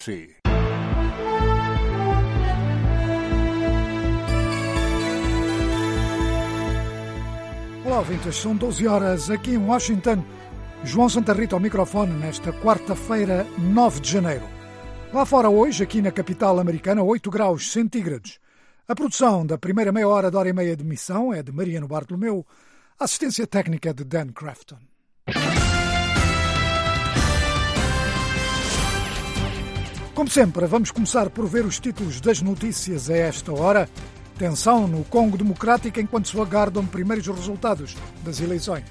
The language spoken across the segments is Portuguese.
Sim. Olá, ouvintes, são 12 horas aqui em Washington. João Santa Rita ao microfone nesta quarta-feira, 9 de janeiro. Lá fora hoje, aqui na capital americana, 8 graus centígrados. A produção da primeira meia hora de hora e meia de missão é de Mariano Bartolomeu, a assistência técnica é de Dan Crafton. Como sempre, vamos começar por ver os títulos das notícias a esta hora. Tensão no Congo Democrático enquanto se aguardam primeiros resultados das eleições.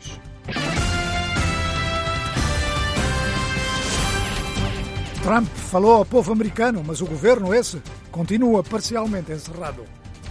Trump falou ao povo americano, mas o governo esse continua parcialmente encerrado.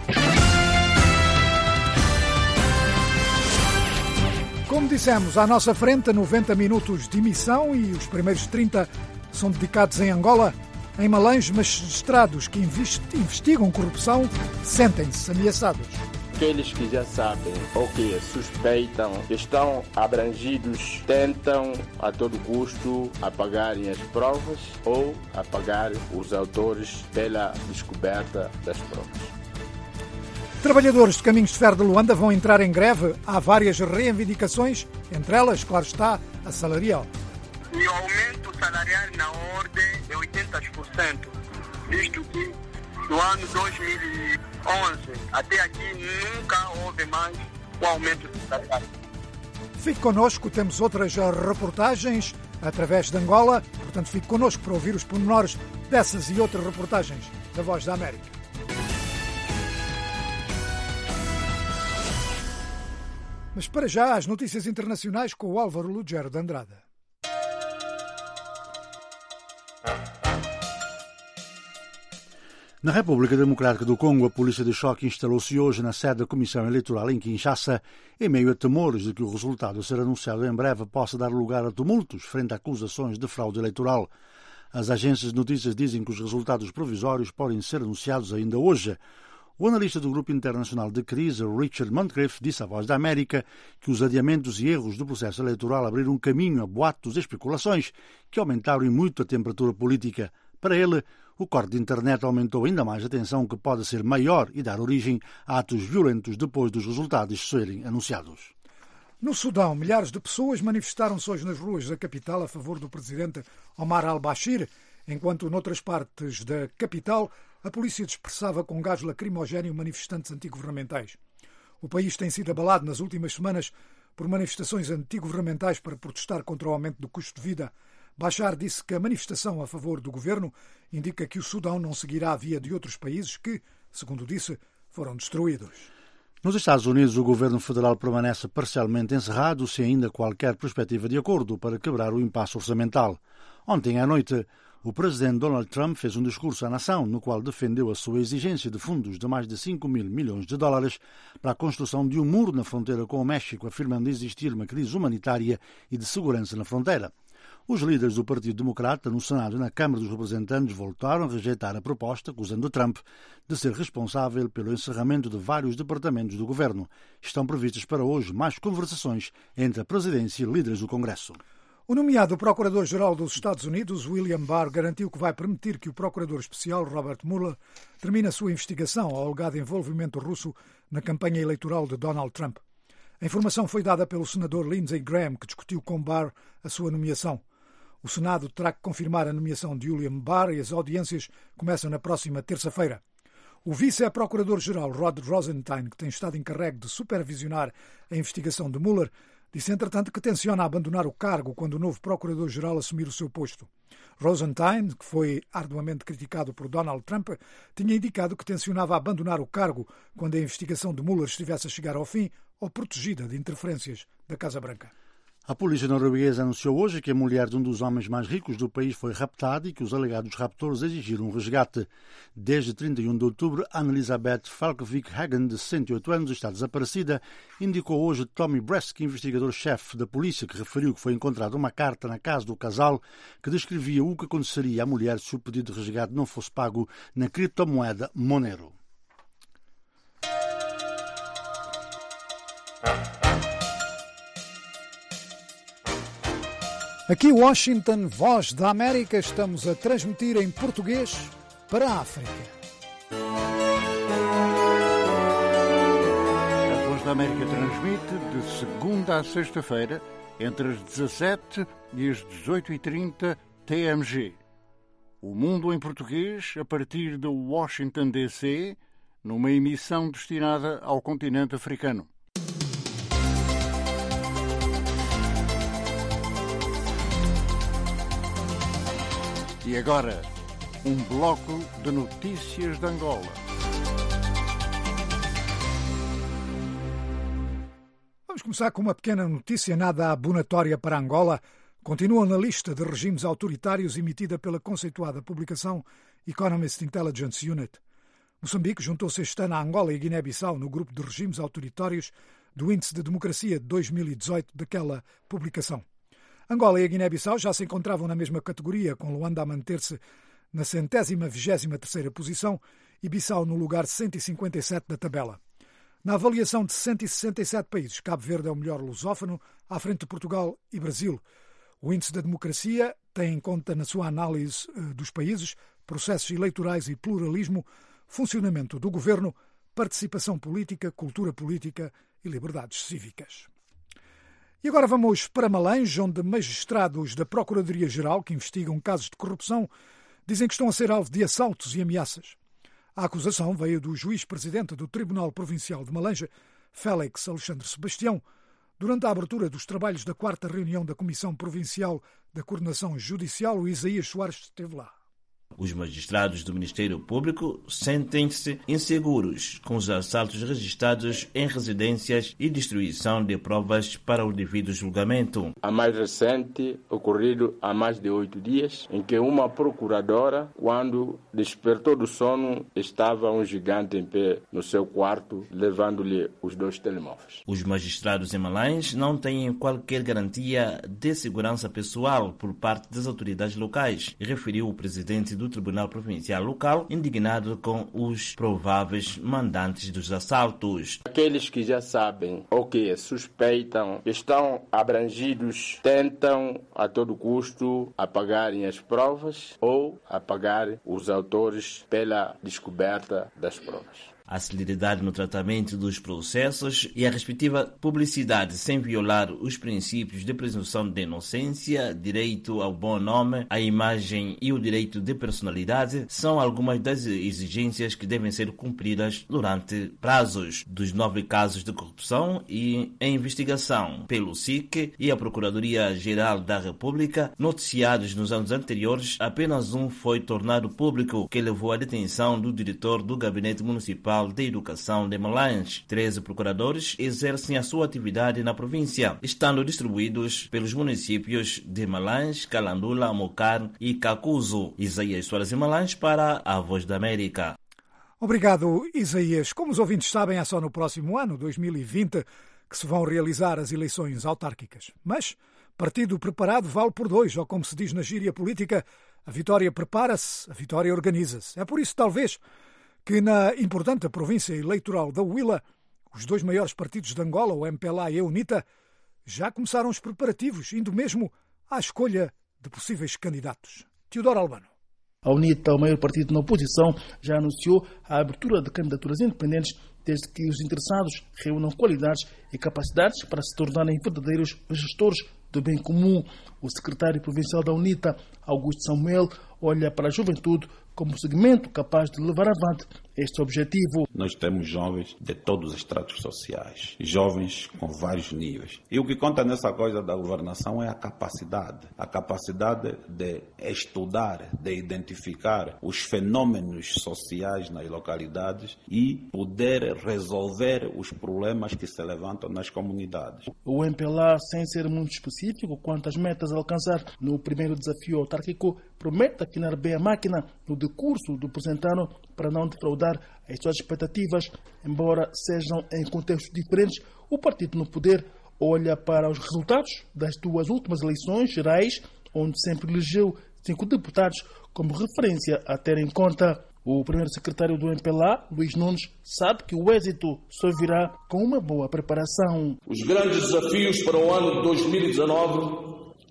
Como dissemos, à nossa frente 90 minutos de emissão e os primeiros 30 são dedicados em Angola. Em Malange, magistrados que investigam corrupção sentem-se ameaçados. Aqueles que já sabem ou que suspeitam estão abrangidos, tentam a todo custo apagarem as provas ou apagar os autores pela descoberta das provas. Trabalhadores de Caminhos de Ferro de Luanda vão entrar em greve. Há várias reivindicações, entre elas, claro está, a salarial. E o aumento salarial na ordem é 80%, visto que no ano 2011 até aqui nunca houve mais um aumento salarial. Fique connosco, temos outras reportagens através de Angola, portanto fique connosco para ouvir os pormenores dessas e outras reportagens da Voz da América. Mas para já, as notícias internacionais com o Álvaro Lugero de Andrade. Na República Democrática do Congo, a polícia de choque instalou-se hoje na sede da Comissão Eleitoral em Kinshasa, em meio a temores de que o resultado a ser anunciado em breve possa dar lugar a tumultos frente a acusações de fraude eleitoral. As agências de notícias dizem que os resultados provisórios podem ser anunciados ainda hoje. O analista do Grupo Internacional de Crise, Richard Montcrief, disse à Voz da América que os adiamentos e erros do processo eleitoral abriram caminho a boatos e especulações que aumentaram em muito a temperatura política. Para ele, o corte de internet aumentou ainda mais a tensão que pode ser maior e dar origem a atos violentos depois dos resultados serem anunciados. No Sudão, milhares de pessoas manifestaram-se hoje nas ruas da capital a favor do presidente Omar al-Bashir, enquanto noutras partes da capital a polícia dispersava com gás lacrimogéneo manifestantes antigovernamentais. O país tem sido abalado nas últimas semanas por manifestações antigovernamentais para protestar contra o aumento do custo de vida. Bashar disse que a manifestação a favor do governo indica que o Sudão não seguirá a via de outros países que, segundo disse, foram destruídos. Nos Estados Unidos, o governo federal permanece parcialmente encerrado, sem ainda qualquer perspectiva de acordo para quebrar o impasse orçamental. Ontem à noite, o presidente Donald Trump fez um discurso à nação no qual defendeu a sua exigência de fundos de mais de 5 mil milhões de dólares para a construção de um muro na fronteira com o México, afirmando existir uma crise humanitária e de segurança na fronteira. Os líderes do Partido Democrata no Senado e na Câmara dos Representantes voltaram a rejeitar a proposta, acusando Trump de ser responsável pelo encerramento de vários departamentos do governo. Estão previstas para hoje mais conversações entre a presidência e líderes do Congresso. O nomeado Procurador-Geral dos Estados Unidos, William Barr, garantiu que vai permitir que o Procurador Especial, Robert Mueller, termine a sua investigação ao alegado envolvimento russo na campanha eleitoral de Donald Trump. A informação foi dada pelo senador Lindsey Graham, que discutiu com Barr a sua nomeação. O Senado terá que confirmar a nomeação de William Barr e as audiências começam na próxima terça-feira. O vice-procurador-geral Rod Rosenstein, que tem estado encarregue de supervisionar a investigação de Mueller, disse, entretanto, que tenciona abandonar o cargo quando o novo procurador-geral assumir o seu posto. Rosenstein, que foi arduamente criticado por Donald Trump, tinha indicado que tencionava abandonar o cargo quando a investigação de Mueller estivesse a chegar ao fim ou protegida de interferências da Casa Branca. A polícia norueguesa anunciou hoje que a mulher de um dos homens mais ricos do país foi raptada e que os alegados raptores exigiram um resgate. Desde 31 de outubro, Anne-Elisabeth Falkvik Hagen, de 68 anos, está desaparecida, indicou hoje Tommy Bresk, investigador-chefe da polícia, que referiu que foi encontrada uma carta na casa do casal que descrevia o que aconteceria à mulher se o pedido de resgate não fosse pago na criptomoeda Monero. Aqui Washington, Voz da América, estamos a transmitir em português para a África. A Voz da América transmite de segunda a sexta-feira, entre as 17 e as 18h30 TMG. O Mundo em Português, a partir de Washington, D.C., numa emissão destinada ao continente africano. E agora, um bloco de notícias de Angola. Vamos começar com uma pequena notícia nada abonatória para Angola. Continua na lista de regimes autoritários emitida pela conceituada publicação Economist Intelligence Unit. Moçambique juntou-se este ano a Angola e Guiné-Bissau no grupo de regimes autoritários do Índice de Democracia de 2018 daquela publicação. Angola e a Guiné-Bissau já se encontravam na mesma categoria, com Luanda a manter-se na 123ª posição e Bissau no lugar 157 da tabela. Na avaliação de 167 países, Cabo Verde é o melhor lusófono, à frente de Portugal e Brasil. O Índice da Democracia tem em conta na sua análise dos países, processos eleitorais e pluralismo, funcionamento do governo, participação política, cultura política e liberdades cívicas. E agora vamos para Malange, onde magistrados da Procuradoria-Geral, que investigam casos de corrupção, dizem que estão a ser alvo de assaltos e ameaças. A acusação veio do juiz-presidente do Tribunal Provincial de Malange, Félix Alexandre Sebastião, durante a abertura dos trabalhos da 4ª reunião da Comissão Provincial da Coordenação Judicial. O Isaías Soares esteve lá. Os magistrados do Ministério Público sentem-se inseguros com os assaltos registrados em residências e destruição de provas para o devido julgamento. A mais recente, ocorrido há mais de 8 dias, em que uma procuradora, quando despertou do sono, estava um gigante em pé no seu quarto, levando-lhe os 2 telemóveis. Os magistrados em Malange não têm qualquer garantia de segurança pessoal por parte das autoridades locais, referiu o presidente do Tribunal Provincial Local, indignado com os prováveis mandantes dos assaltos. Aqueles que já sabem ou que suspeitam, estão abrangidos, tentam a todo custo apagarem as provas ou apagar os autores pela descoberta das provas. A celeridade no tratamento dos processos e a respectiva publicidade sem violar os princípios de presunção de inocência, direito ao bom nome, à imagem e o direito de personalidade são algumas das exigências que devem ser cumpridas durante prazos dos 9 casos de corrupção e em investigação pelo SIC e a Procuradoria-Geral da República, noticiados nos anos anteriores. Apenas um foi tornado público, que levou à detenção do diretor do Gabinete Municipal de Educação de Malange. 13 procuradores exercem a sua atividade na província, estando distribuídos pelos municípios de Malange, Calandula, Mocar e Cacuzo. Isaías Soares em Malange para a Voz da América. Obrigado, Isaías. Como os ouvintes sabem, é só no próximo ano, 2020, que se vão realizar as eleições autárquicas. Mas partido preparado vale por 2, ou como se diz na gíria política, a vitória prepara-se, a vitória organiza-se. É por isso, talvez, que na importante província eleitoral da Huila, os 2 maiores partidos de Angola, o MPLA e a UNITA, já começaram os preparativos, indo mesmo à escolha de possíveis candidatos. Teodoro Albano. A UNITA, o maior partido na oposição, já anunciou a abertura de candidaturas independentes desde que os interessados reúnam qualidades e capacidades para se tornarem verdadeiros gestores do bem comum. O secretário provincial da UNITA, Augusto Samuel, olha para a juventude como segmento capaz de levar avante este objetivo. Nós temos jovens de todos os estratos sociais, jovens com vários níveis. E o que conta nessa coisa da governação é a capacidade de estudar, de identificar os fenômenos sociais nas localidades e poder resolver os problemas que se levantam nas comunidades. O MPLA, sem ser muito específico quanto às metas a alcançar no primeiro desafio autárquico, promete afinar bem a máquina no decurso do presente ano para não defraudar as suas expectativas. Embora sejam em contextos diferentes, o partido no poder olha para os resultados das 2 últimas eleições gerais, onde sempre elegeu 5 deputados como referência a ter em conta. O primeiro secretário do MPLA, Luís Nunes, sabe que o êxito só virá com uma boa preparação. Os grandes desafios para o ano de 2019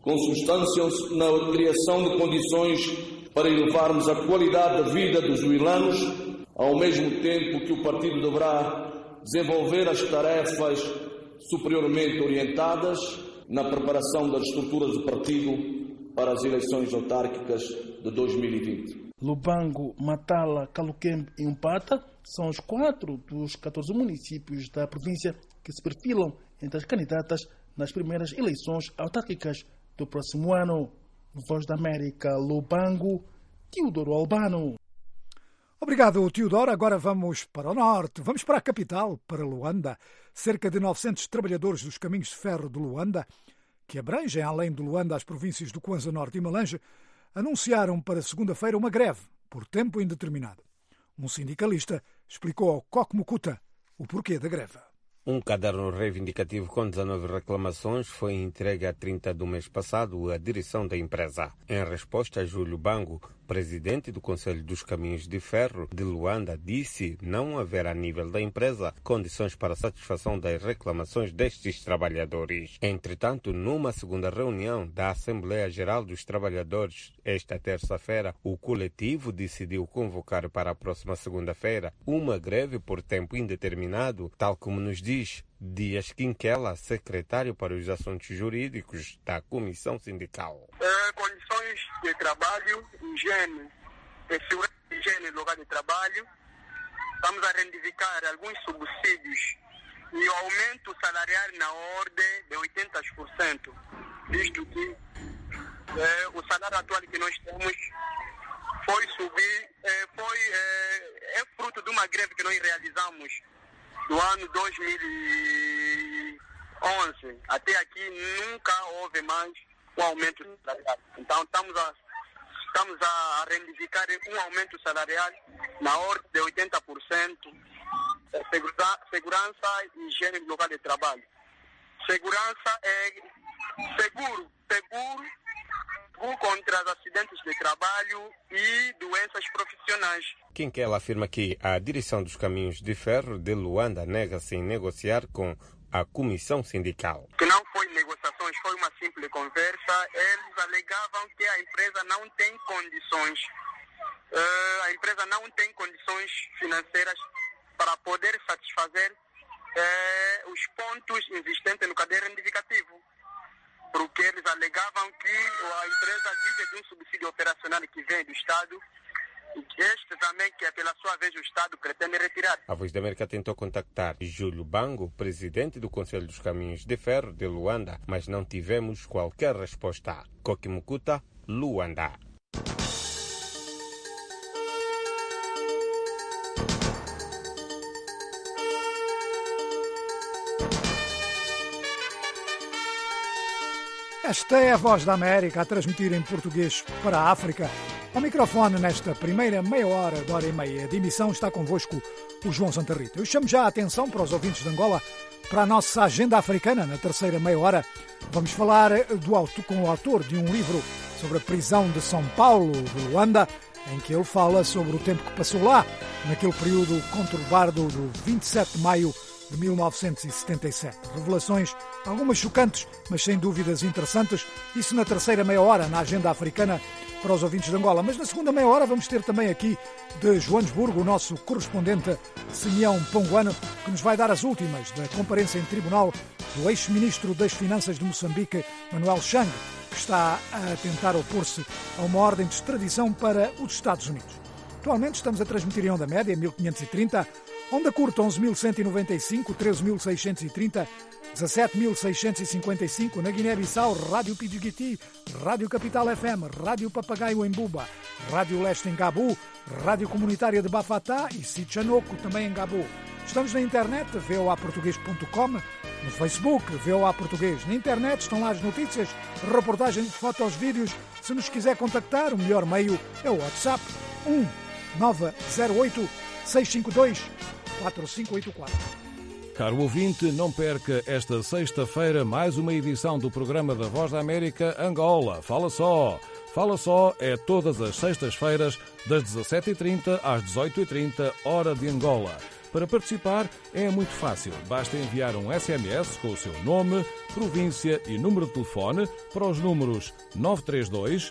consubstanciam-se na criação de condições para elevarmos a qualidade da vida dos zuilanos, ao mesmo tempo que o partido deverá desenvolver as tarefas superiormente orientadas na preparação das estruturas do partido para as eleições autárquicas de 2020. Lubango, Matala, Caluquembe e Umpata são os 4 dos 14 municípios da província que se perfilam entre as candidatas nas primeiras eleições autárquicas do próximo ano. Voz da América, Lubango, Teodoro Albano. Obrigado, Teodoro. Agora vamos para o norte. Vamos para a capital, para Luanda. Cerca de 900 trabalhadores dos caminhos de ferro de Luanda, que abrangem, além de Luanda, as províncias do Kwanza Norte e Malange, anunciaram para segunda-feira uma greve por tempo indeterminado. Um sindicalista explicou ao Coque Mucuta o porquê da greve. Um caderno reivindicativo com 19 reclamações foi entregue a 30 do mês passado à direção da empresa. Em resposta, Júlio Bango, presidente do Conselho dos Caminhos de Ferro de Luanda, disse não haver a nível da empresa condições para a satisfação das reclamações destes trabalhadores. Entretanto, numa segunda reunião da Assembleia Geral dos Trabalhadores, esta terça-feira, o coletivo decidiu convocar para a próxima segunda-feira uma greve por tempo indeterminado, tal como nos diz Dias Quinquela, secretário para os assuntos jurídicos da Comissão Sindical. Condições de trabalho, higiene, segurança e higiene no lugar de trabalho. Estamos a reivindicar alguns subsídios e o aumento salarial na ordem de 80%, visto que o salário atual que nós temos foi subir, é fruto de uma greve que nós realizamos do ano 2011. Até aqui nunca houve mais um aumento salarial. Então estamos a reivindicar um aumento salarial na ordem de 80%, segurança e higiene no local de trabalho. Segurança é seguro contra os acidentes de trabalho e doenças profissionais. Quinquela afirma que a direção dos caminhos de ferro de Luanda nega-se em negociar com a comissão sindical. Que não foi negociações, foi uma simples conversa. Eles alegavam que a empresa não tem condições, financeiras para poder satisfazer os pontos existentes no caderno reivindicativo. Porque eles alegavam que a empresa vive de um subsídio operacional que vem do Estado e que este também, que pela sua vez o Estado pretende retirar. A Voz da América tentou contactar Júlio Bango, presidente do Conselho dos Caminhos de Ferro de Luanda, mas não tivemos qualquer resposta. Coque Mucuta, Luanda. Esta é a Voz da América a transmitir em português para a África. Ao microfone, nesta primeira meia hora e meia de emissão, está convosco o João Santa Rita. Eu chamo já a atenção para os ouvintes de Angola para a nossa agenda africana. Na terceira meia hora vamos falar com o autor de um livro sobre a prisão de São Paulo, de Luanda, em que ele fala sobre o tempo que passou lá, naquele período conturbado do 27 de maio de 1977. Revelações, algumas chocantes, mas sem dúvidas interessantes. Isso na terceira meia hora, na agenda africana para os ouvintes de Angola. Mas na segunda meia hora vamos ter também aqui de Joanesburgo o nosso correspondente Simeão Ponguano, que nos vai dar as últimas da comparência em tribunal do ex-ministro das Finanças de Moçambique, Manuel Chang, que está a tentar opor-se a uma ordem de extradição para os Estados Unidos. Atualmente estamos a transmitir em onda média, 1530, onda curta 11.195, 13.630, 17.655 na Guiné-Bissau, Rádio Pidjuguiti, Rádio Capital FM, Rádio Papagaio em Buba, Rádio Leste em Gabu, Rádio Comunitária de Bafatá e Sichanoco também em Gabu. Estamos na internet, voaportugues.com, no Facebook, VOA Português. Na internet estão lá as notícias, reportagens, fotos, vídeos. Se nos quiser contactar, o melhor meio é o WhatsApp 1908 652 4584. Caro ouvinte, não perca esta sexta-feira mais uma edição do programa da Voz da América Angola. Fala só! Fala só é todas as sextas-feiras, das 17h30 às 18h30, hora de Angola. Para participar é muito fácil. Basta enviar um SMS com o seu nome, província e número de telefone para os números 932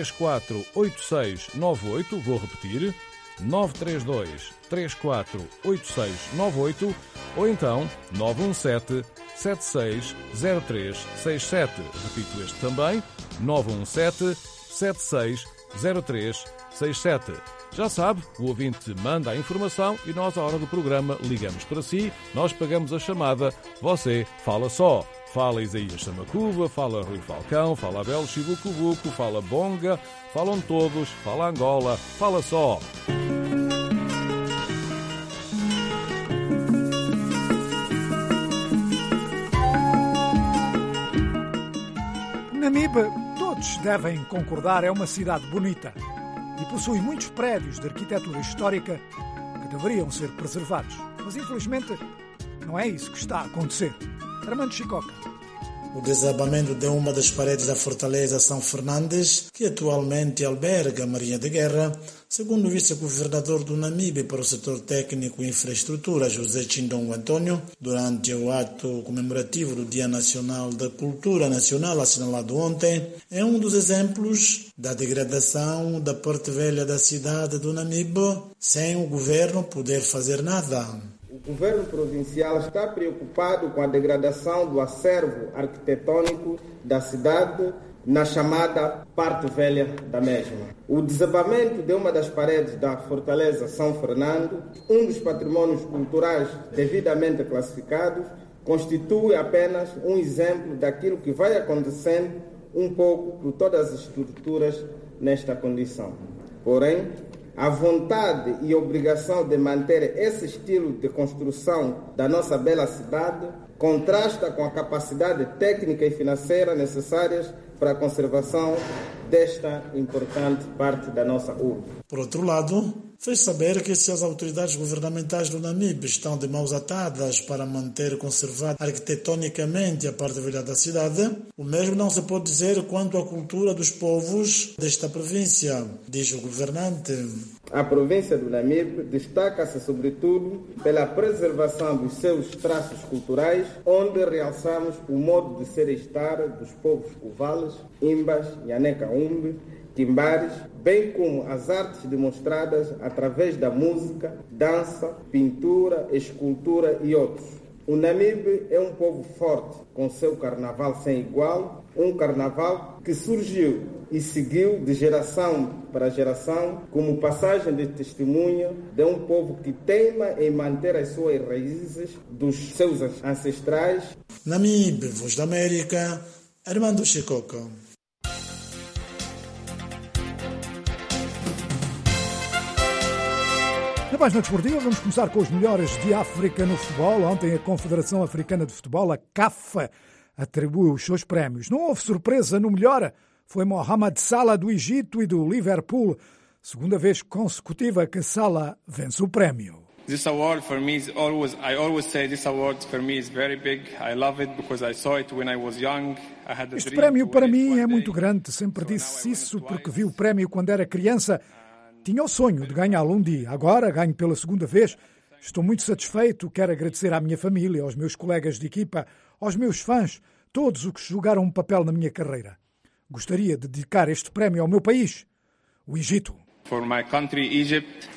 348698, vou repetir, 932 348698 ou então 917 760367. Repito este também, 917 760367. Já sabe, o ouvinte manda a informação e nós, à hora do programa, ligamos para si, nós pagamos a chamada, você fala só. Fala Isaías Samacuba, fala Rui Falcão, fala Abel Chibucubuco, fala Bonga, falam todos, fala Angola, fala só. Namibe, todos devem concordar, é uma cidade bonita e possui muitos prédios de arquitetura histórica que deveriam ser preservados. Mas, infelizmente, não é isso que está a acontecer. Armando Chicoca. O desabamento de uma das paredes da Fortaleza São Fernandes, que atualmente alberga a Marinha de Guerra, segundo o vice-governador do Namibe para o setor técnico e infraestrutura, José Chindongo Antônio, durante o ato comemorativo do Dia Nacional da Cultura Nacional, assinalado ontem, é um dos exemplos da degradação da parte velha da cidade do Namibe, sem o governo poder fazer nada. O governo provincial está preocupado com a degradação do acervo arquitetônico da cidade na chamada parte velha da mesma. O desabamento de uma das paredes da Fortaleza São Fernando, um dos patrimônios culturais devidamente classificados, constitui apenas um exemplo daquilo que vai acontecendo um pouco por todas as estruturas nesta condição. Porém, a vontade e obrigação de manter esse estilo de construção da nossa bela cidade contrasta com a capacidade técnica e financeira necessárias para a conservação desta importante parte da nossa urbe. Por outro lado, fez saber que se as autoridades governamentais do Namibe estão de mãos atadas para manter conservada arquitetonicamente a parte velha da cidade, o mesmo não se pode dizer quanto à cultura dos povos desta província, diz o governante. A província do Namibe destaca-se sobretudo pela preservação dos seus traços culturais, onde realçamos o modo de ser e estar dos povos Cuvales, Imbas, Nhanecaumbe, Timbares, bem como as artes demonstradas através da música, dança, pintura, escultura e outros. O Namibe é um povo forte, com seu carnaval sem igual, um carnaval que surgiu e seguiu de geração para geração como passagem de testemunho de um povo que teima em manter as suas raízes dos seus ancestrais. Namibe, Voz da América, Armando Chicoca. Na página desportiva, vamos começar com os melhores de África no futebol. Ontem a Confederação Africana de Futebol, a CAF, atribuiu os seus prémios. Não houve surpresa no melhor, foi Mohamed Salah do Egito e do Liverpool. Segunda vez consecutiva que Salah vence o prémio. This award for me is I always say this award for me is very big. I love it because I saw it when I was young. I had a Este dream prémio to para win it mim one é day. muito grande. Sempre disse isso porque vi o prémio quando era criança. Tinha o sonho de ganhá-lo um dia. Agora ganho pela segunda vez. Estou muito satisfeito. Quero agradecer à minha família, aos meus colegas de equipa, aos meus fãs, todos os que jogaram um papel na minha carreira. Gostaria de dedicar este prémio ao meu país, o Egito. For my country, Egypt.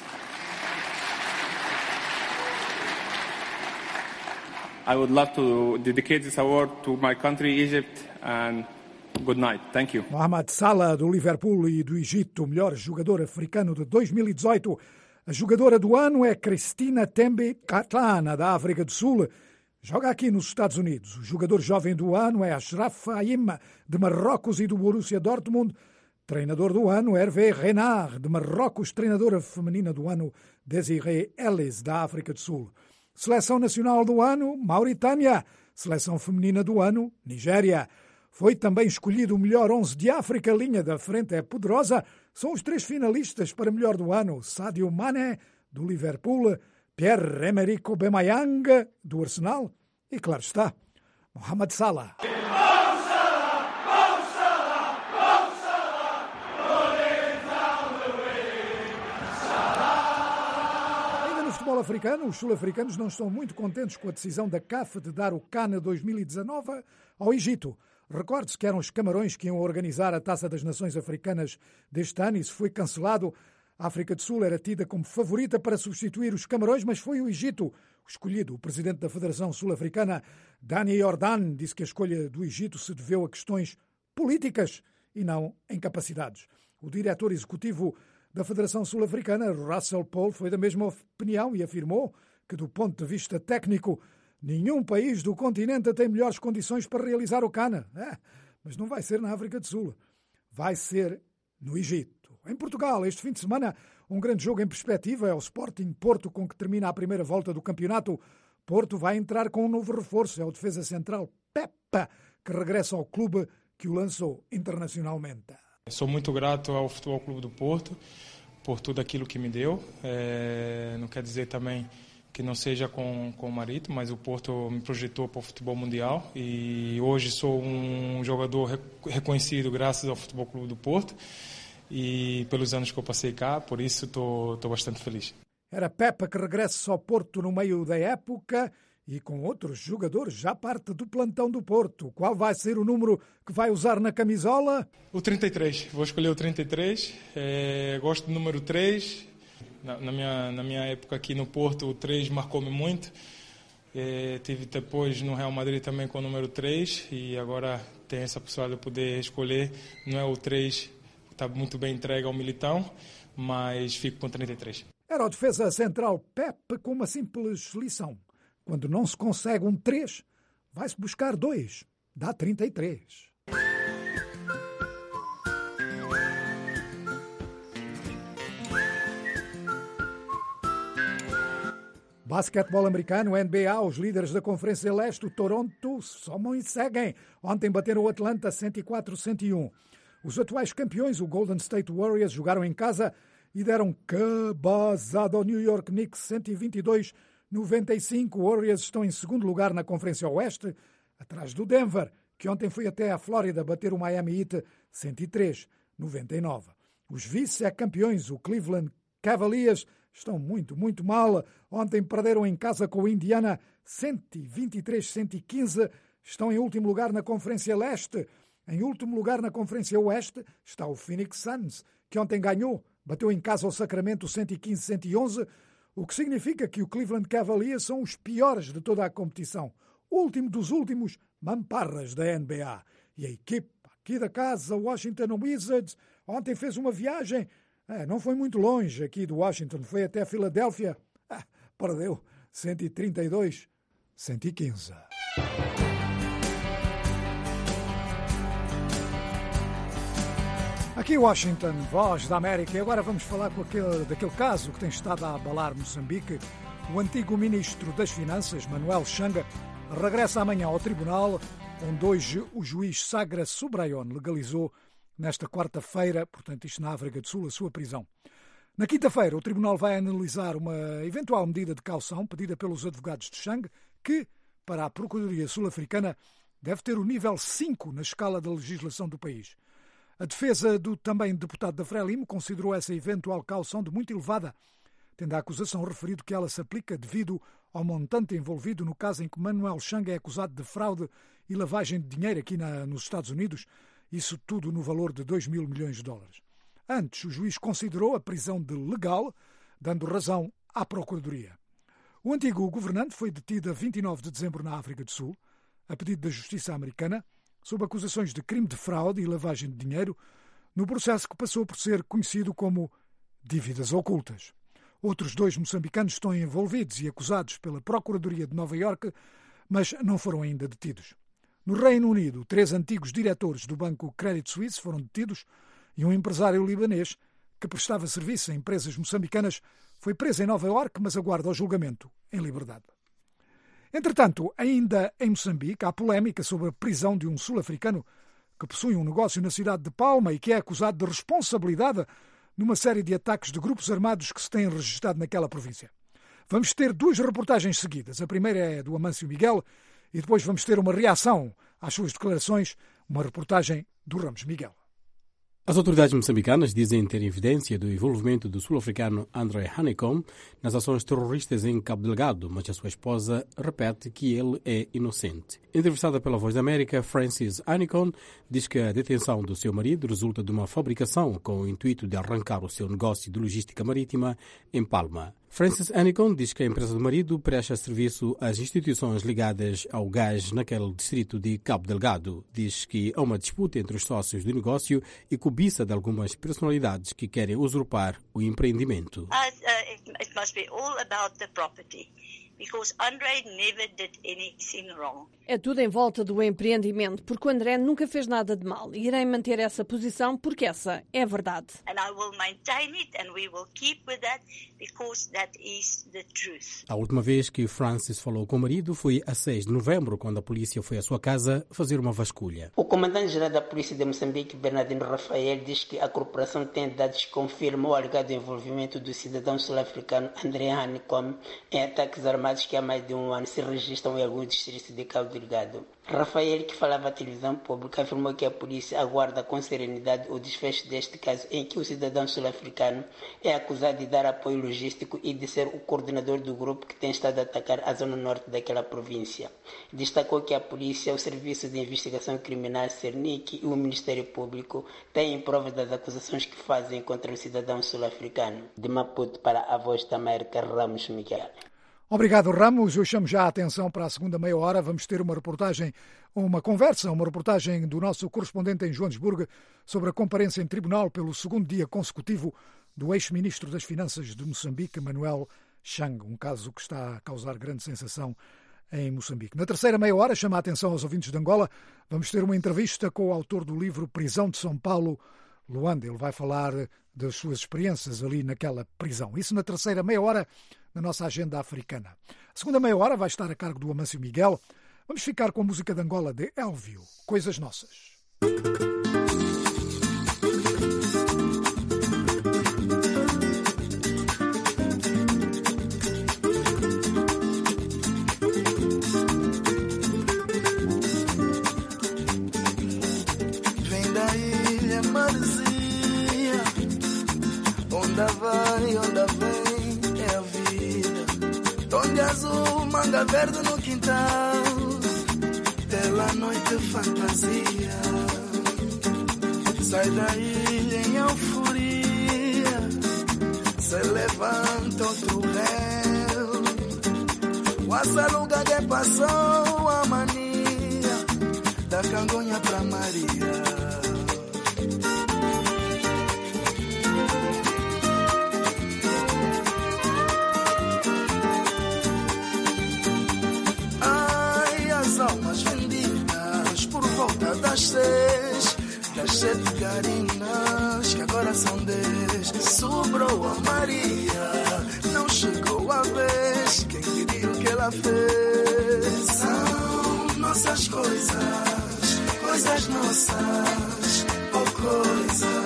I would love to dedicate this award to my country, Egypt, and good night. Thank you. Mohamed Salah, do Liverpool e do Egito, o melhor jogador africano de 2018. A jogadora do ano é Christina Tembe Katlana, da África do Sul. Joga aqui nos Estados Unidos. O jogador jovem do ano é Ashraf Haim, de Marrocos e do Borussia Dortmund. Treinador do ano, Hervé Renard, de Marrocos. Treinadora feminina do ano, Desiree Ellis, da África do Sul. Seleção nacional do ano, Mauritânia. Seleção feminina do ano, Nigéria. Foi também escolhido o melhor 11 de África. A linha da frente é poderosa. São os 3 finalistas para melhor do ano. Sadio Mané, do Liverpool. Pierre-Emerick Aubameyang, do Arsenal. E, claro está, Mohamed Salah. basquetebol africano, os sul-africanos não estão muito contentes com a decisão da CAF de dar o CAN 2019 ao Egito. Recorde-se que eram os Camarões que iam organizar a Taça das Nações Africanas deste ano. Isso foi cancelado. A África do Sul era tida como favorita para substituir os Camarões, mas foi o Egito o escolhido. O presidente da Federação Sul-Africana, Dani Jordan, disse que a escolha do Egito se deveu a questões políticas e não incapacidades. O diretor executivo da Federação Sul-Africana, Russell Paul, foi da mesma opinião e afirmou que, do ponto de vista técnico, nenhum país do continente tem melhores condições para realizar o CAN. Mas não vai ser na África do Sul, vai ser no Egito. Em Portugal, este fim de semana, um grande jogo em perspectiva é o Sporting Porto, com que termina a primeira volta do campeonato. Porto vai entrar com um novo reforço, é o defesa central Pepa, que regressa ao clube que o lançou internacionalmente. Sou muito grato ao Futebol Clube do Porto por tudo aquilo que me deu. Não quer dizer também que não seja com o Marítimo, mas o Porto me projetou para o futebol mundial e hoje sou um jogador reconhecido graças ao Futebol Clube do Porto e pelos anos que eu passei cá, por isso estou bastante feliz. Era Pepa que regressa ao Porto no meio da época e com outros jogadores já parte do plantão do Porto. Qual vai ser o número que vai usar na camisola? O 33. Vou escolher o 33. Gosto do número 3. Na minha época aqui no Porto, o 3 marcou-me muito. Tive depois no Real Madrid também com o número 3 e agora tenho essa possibilidade de poder escolher. Não é o 3, está muito bem entregue ao Militão, mas fico com o 33. Era o defesa central Pepe com uma simples lição. Quando não se consegue um 3, vai-se buscar 2. Dá 33. Basquetebol americano, NBA, os líderes da Conferência Leste, o Toronto, somam e seguem. Ontem bateram o Atlanta 104-101. Os atuais campeões, o Golden State Warriors, jogaram em casa e deram cabazada ao New York Knicks 122-95. Warriors estão em segundo lugar na Conferência Oeste, atrás do Denver, que ontem foi até a Flórida bater o Miami Heat 103-99. Os vice-campeões, o Cleveland Cavaliers, estão muito, muito mal. Ontem perderam em casa com o Indiana 123-115. Estão em último lugar na Conferência Leste. Em último lugar na Conferência Oeste está o Phoenix Suns, que ontem ganhou, bateu em casa ao Sacramento 115-111, o que significa que o Cleveland Cavaliers são os piores de toda a competição. Último dos últimos mamparras da NBA. E a equipe aqui da casa, o Washington Wizards, ontem fez uma viagem. Não foi muito longe aqui do Washington, foi até a Filadélfia. Perdeu 132-115. Aqui Washington, voz da América. E agora vamos falar daquele caso que tem estado a abalar Moçambique. O antigo ministro das Finanças, Manuel Changa, regressa amanhã ao tribunal, onde hoje o juiz Sagra Subrayon legalizou nesta quarta-feira, portanto isto na África do Sul, a sua prisão. Na quinta-feira, o tribunal vai analisar uma eventual medida de caução pedida pelos advogados de Chang, que, para a Procuradoria Sul-Africana, deve ter o nível 5 na escala da legislação do país. A defesa do também deputado da Frelimo considerou essa eventual caução de muito elevada, tendo a acusação referido que ela se aplica devido ao montante envolvido no caso em que Manuel Chang é acusado de fraude e lavagem de dinheiro aqui nos Estados Unidos, isso tudo no valor de 2 mil milhões de dólares. Antes, o juiz considerou a prisão de legal, dando razão à Procuradoria. O antigo governante foi detido a 29 de dezembro na África do Sul, a pedido da Justiça Americana, sob acusações de crime de fraude e lavagem de dinheiro, no processo que passou por ser conhecido como dívidas ocultas. Outros 2 moçambicanos estão envolvidos e acusados pela Procuradoria de Nova Iorque, mas não foram ainda detidos. No Reino Unido, 3 antigos diretores do banco Credit Suisse foram detidos e um empresário libanês que prestava serviço a empresas moçambicanas foi preso em Nova Iorque, mas aguarda o julgamento em liberdade. Entretanto, ainda em Moçambique, há polémica sobre a prisão de um sul-africano que possui um negócio na cidade de Palma e que é acusado de responsabilidade numa série de ataques de grupos armados que se têm registrado naquela província. Vamos ter 2 reportagens seguidas. A primeira é do Amâncio Miguel e depois vamos ter uma reação às suas declarações, uma reportagem do Ramos Miguel. As autoridades moçambicanas dizem ter evidência do envolvimento do sul-africano André Honeycomb nas ações terroristas em Cabo Delgado, mas a sua esposa repete que ele é inocente. Entrevistada pela Voz da América, Frances Honeycomb diz que a detenção do seu marido resulta de uma fabricação com o intuito de arrancar o seu negócio de logística marítima em Palma. Frances Honeycomb diz que a empresa do marido presta serviço às instituições ligadas ao gás naquele distrito de Cabo Delgado. Diz que há uma disputa entre os sócios do negócio e cobiça de algumas personalidades que querem usurpar o empreendimento. It must be all about the property. Because André never did anything wrong. É tudo em volta do empreendimento, porque o André nunca fez nada de mal. E irei manter essa posição porque essa é a verdade. And I will maintain it and we will keep with that because that is the truth. A última vez que Francis falou com o marido foi a 6 de novembro, quando a polícia foi à sua casa fazer uma vasculha. O comandante-geral da Polícia de Moçambique, Bernardino Rafael, diz que a corporação tem dados que confirmam o alegado envolvimento do cidadão sul-africano André Honeycomb em ataques armados que há mais de um ano se registram em alguns distritos de Cabo Delgado. Rafael, que falava à televisão pública, afirmou que a polícia aguarda com serenidade o desfecho deste caso em que o cidadão sul-africano é acusado de dar apoio logístico e de ser o coordenador do grupo que tem estado a atacar a zona norte daquela província. Destacou que a polícia, o Serviço de Investigação Criminal, CERNIC e o Ministério Público têm provas das acusações que fazem contra o cidadão sul-africano. De Maputo para a Voz da América, Ramos Miguel. Obrigado, Ramos. Eu chamo já a atenção para a segunda meia hora. Vamos ter uma reportagem do nosso correspondente em Joanesburgo sobre a comparência em tribunal pelo segundo dia consecutivo do ex-ministro das Finanças de Moçambique, Manuel Chang, um caso que está a causar grande sensação em Moçambique. Na terceira meia hora, chama a atenção aos ouvintes de Angola, vamos ter uma entrevista com o autor do livro Prisão de São Paulo, Luanda. Ele vai falar das suas experiências ali naquela prisão. Isso na terceira meia hora na nossa agenda africana. A segunda meia hora vai estar a cargo do Amâncio Miguel. Vamos ficar com a música de Angola de Elvio, Coisas Nossas. Vem da ilha Marzia, onda vai, onda vem. Tom de azul, manga verde no quintal, pela noite fantasia. Sai da ilha em euforia, se levanta outro réu. O assaluga que passou a mania, da Cangonha pra Maria. Das 6, das 7 carinas, que agora são 10. Sobrou a Maria, não chegou a vez. Quem diria o que ela fez? São nossas coisas, coisas nossas, oh coisa.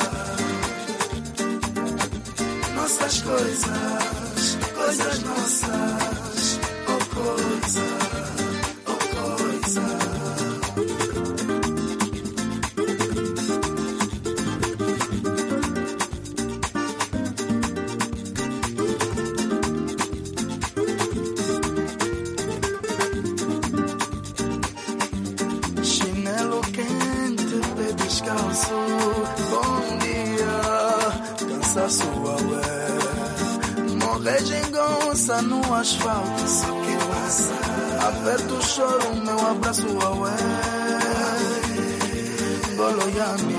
Nossas coisas, coisas nossas, oh coisa, oh coisa. No asfalto, só que passa. Aperto o choro, meu abraço, ué. Boloiami.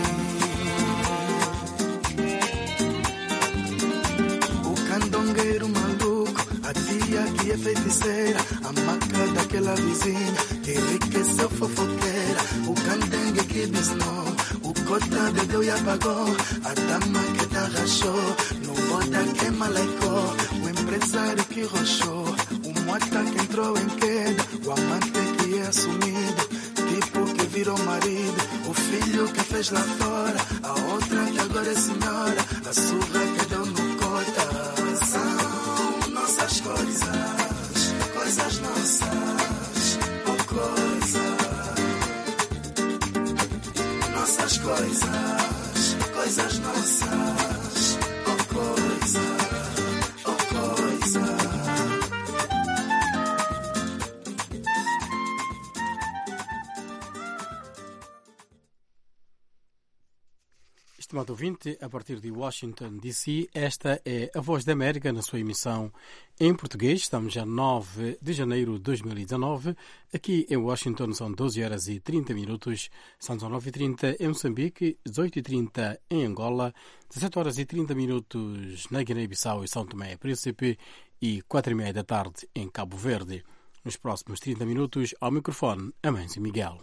O candongueiro maluco, a tia que é feiticeira, a maca daquela vizinha que enriqueceu fofoqueira. O candengue que bisnou, o cota bebeu e apagou. A dama que te arrachou, no boda que malecou. Empresário que rochou, o mota que entrou em queda, o amante que é assumido, tipo que virou marido, o filho que fez lá fora, a outra que agora é senhora, a surra que deu no cota. São nossas coisas, coisas nossas, oh coisa. Nossas coisas, coisas Estimado ouvinte, a partir de Washington, D.C., esta é a Voz da América na sua emissão em português. Estamos a 9 de janeiro de 2019. Aqui em Washington são 12 horas e 30 minutos. São 19h30 em Moçambique, 18h30 em Angola, 17 horas e 30 minutos na Guiné-Bissau e São Tomé e Príncipe e 4h30 da tarde em Cabo Verde. Nos próximos 30 minutos, ao microfone, Amâncio Miguel.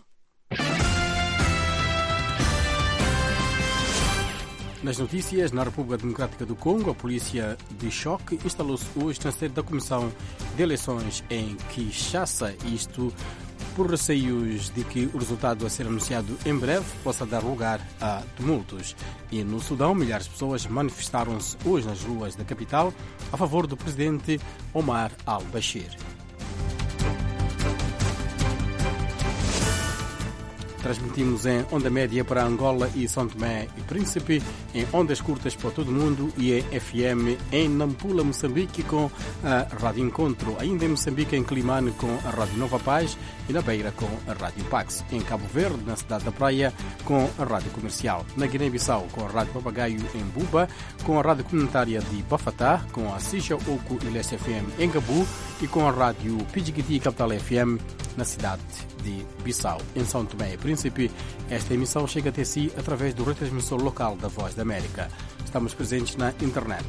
Nas notícias, na República Democrática do Congo, a polícia de choque instalou-se hoje na sede da Comissão de Eleições em Kinshasa, isto por receios de que o resultado a ser anunciado em breve possa dar lugar a tumultos. E no Sudão, milhares de pessoas manifestaram-se hoje nas ruas da capital a favor do presidente Omar al-Bashir. Transmitimos em onda média para Angola e São Tomé e Príncipe, em ondas curtas para todo o mundo e em FM em Nampula, Moçambique, com a Rádio Encontro. Ainda em Moçambique, em Climane, com a Rádio Nova Paz e na Beira, com a Rádio Pax. Em Cabo Verde, na cidade da Praia, com a Rádio Comercial. Na Guiné-Bissau, com a Rádio Papagaio em Buba, com a Rádio Comunitária de Bafatá, com a Sija Oco e Leste FM em Gabu e com a Rádio Pidjigiti Capital FM na cidade de Bissau. Em São Tomé e Príncipe, esta emissão chega até si através do retransmissor local da Voz da América. Estamos presentes na internet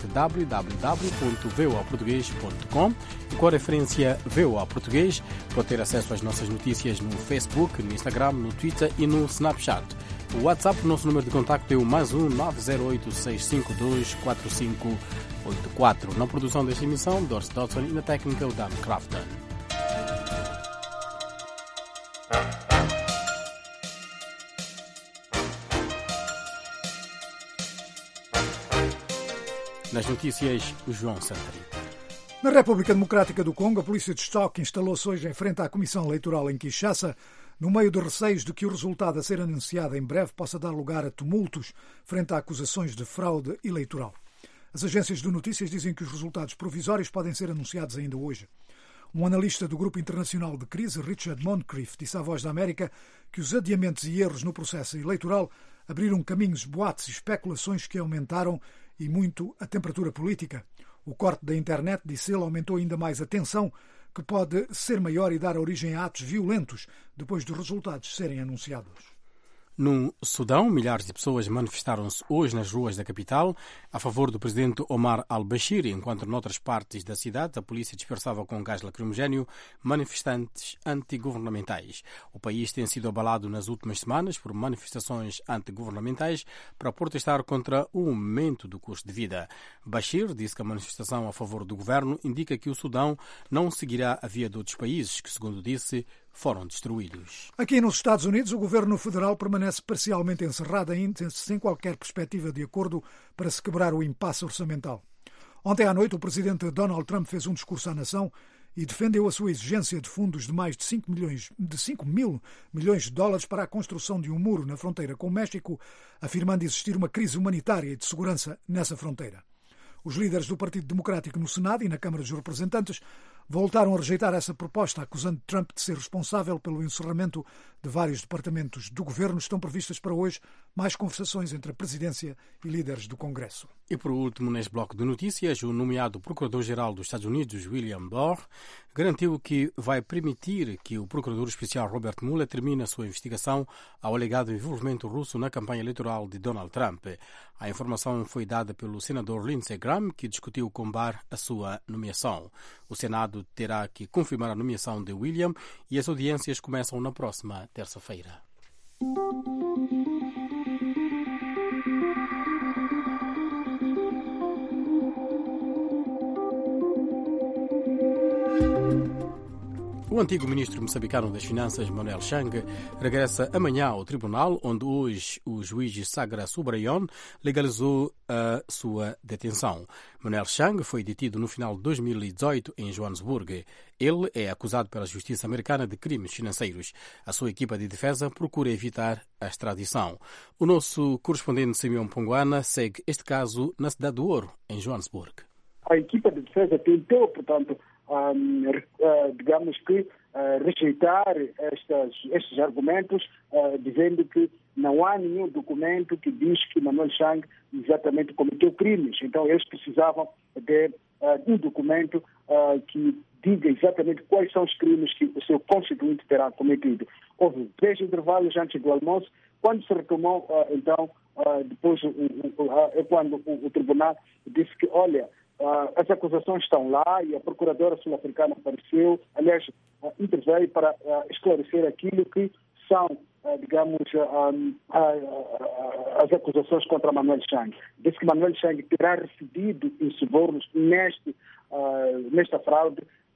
www.voaportugues.com e com a referência VOA Português pode ter acesso às nossas notícias no Facebook, no Instagram, no Twitter e no Snapchat. O WhatsApp, nosso número de contacto é o +1 908 652 4584. Na produção desta emissão, Doris Dodson e na técnica, o Dan Crafton. Nas notícias, o João Santari. Na República Democrática do Congo, a polícia de choque instalou-se hoje em frente à Comissão Eleitoral em Kinshasa, no meio de receios de que o resultado a ser anunciado em breve possa dar lugar a tumultos frente a acusações de fraude eleitoral. As agências de notícias dizem que os resultados provisórios podem ser anunciados ainda hoje. Um analista do Grupo Internacional de Crise, Richard Moncrief, disse à Voz da América que os adiamentos e erros no processo eleitoral abriram caminhos, boatos e especulações que aumentaram e muito a temperatura política. O corte da internet, disse ele, aumentou ainda mais a tensão, que pode ser maior e dar origem a atos violentos depois dos resultados serem anunciados. No Sudão, milhares de pessoas manifestaram-se hoje nas ruas da capital a favor do presidente Omar al-Bashir, enquanto noutras partes da cidade a polícia dispersava com gás lacrimogéneo manifestantes antigovernamentais. O país tem sido abalado nas últimas semanas por manifestações antigovernamentais para protestar contra o aumento do custo de vida. Bashir disse que a manifestação a favor do governo indica que o Sudão não seguirá a via de outros países que, segundo disse, foram destruídos. Aqui nos Estados Unidos, o governo federal permanece parcialmente encerrado ainda sem qualquer perspectiva de acordo para se quebrar o impasse orçamental. Ontem à noite, o presidente Donald Trump fez um discurso à nação e defendeu a sua exigência de fundos de mais de 5 mil milhões de dólares para a construção de um muro na fronteira com o México, afirmando existir uma crise humanitária e de segurança nessa fronteira. Os líderes do Partido Democrático no Senado e na Câmara dos Representantes voltaram a rejeitar essa proposta, acusando Trump de ser responsável pelo encerramento de vários departamentos do governo. Estão previstas para hoje mais conversações entre a presidência e líderes do Congresso. E por último, neste bloco de notícias, o nomeado Procurador-Geral dos Estados Unidos, William Barr, garantiu que vai permitir que o Procurador Especial Robert Mueller termine a sua investigação ao alegado envolvimento russo na campanha eleitoral de Donald Trump. A informação foi dada pelo senador Lindsey Graham, que discutiu com Barr a sua nomeação. O Senado terá que confirmar a nomeação de William e as audiências começam na próxima terça-feira. O antigo ministro moçambicano das Finanças, Manuel Chang, regressa amanhã ao tribunal, onde hoje o juiz Sagra Subrayon legalizou a sua detenção. Manuel Chang foi detido no final de 2018 em Joanesburgo. Ele é acusado pela justiça americana de crimes financeiros. A sua equipa de defesa procura evitar a extradição. O nosso correspondente Simeão Ponguana segue este caso na cidade do Ouro, em Joanesburgo. A equipa de defesa tentou, portanto, digamos que rejeitar estes argumentos, dizendo que não há nenhum documento que diz que Manuel Chang exatamente cometeu crimes. Então, eles precisavam de um documento que diga exatamente quais são os crimes que o seu constituinte terá cometido. Houve 3 intervalos antes do almoço. Quando se retomou, depois é quando o tribunal disse que, olha, as acusações estão lá e a procuradora sul-africana apareceu, aliás, interveio para esclarecer aquilo que são, as acusações contra Manuel Chang. Diz que Manuel Chang terá recebido em subornos nesta fraude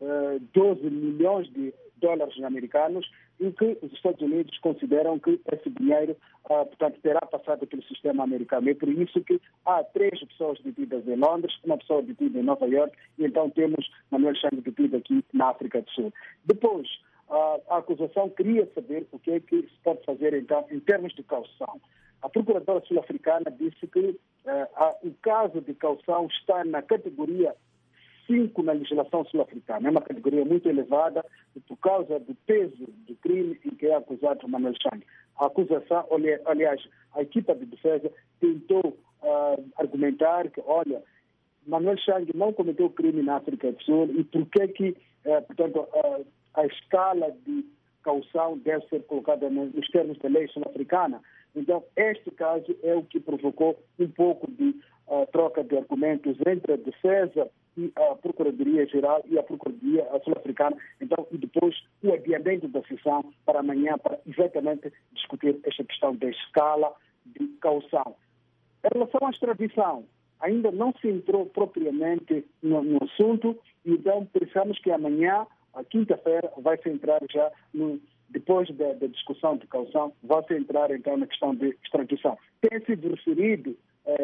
12 milhões de dólares americanos e que os Estados Unidos consideram que esse dinheiro, portanto, terá passado pelo sistema americano. É por isso que há 3 pessoas detidas em Londres, uma pessoa detida em Nova York e então temos Manuel Chang detido aqui na África do Sul. Depois, a acusação queria saber o que é que se pode fazer então em termos de caução. A procuradora sul-africana disse que o caso de caução está na categoria 5 na legislação sul-africana. É uma categoria muito elevada por causa do peso do crime em que é acusado Manuel Chang. A acusação, aliás, a equipa de defesa tentou argumentar que, olha, Manuel Chang não cometeu crime na África do Sul e por que portanto, a escala de caução deve ser colocada nos termos da lei sul-africana. Então, este caso é o que provocou um pouco de troca de argumentos entre a defesa e a Procuradoria-Geral e a Procuradoria sul-africana. Então, e depois o adiamento da sessão para amanhã para exatamente discutir esta questão da escala de caução. Em relação à extradição, ainda não se entrou propriamente no assunto, então pensamos que amanhã, a quinta-feira, vai-se entrar já depois da discussão de caução, vai-se entrar então na questão de extradição. Tem sido referido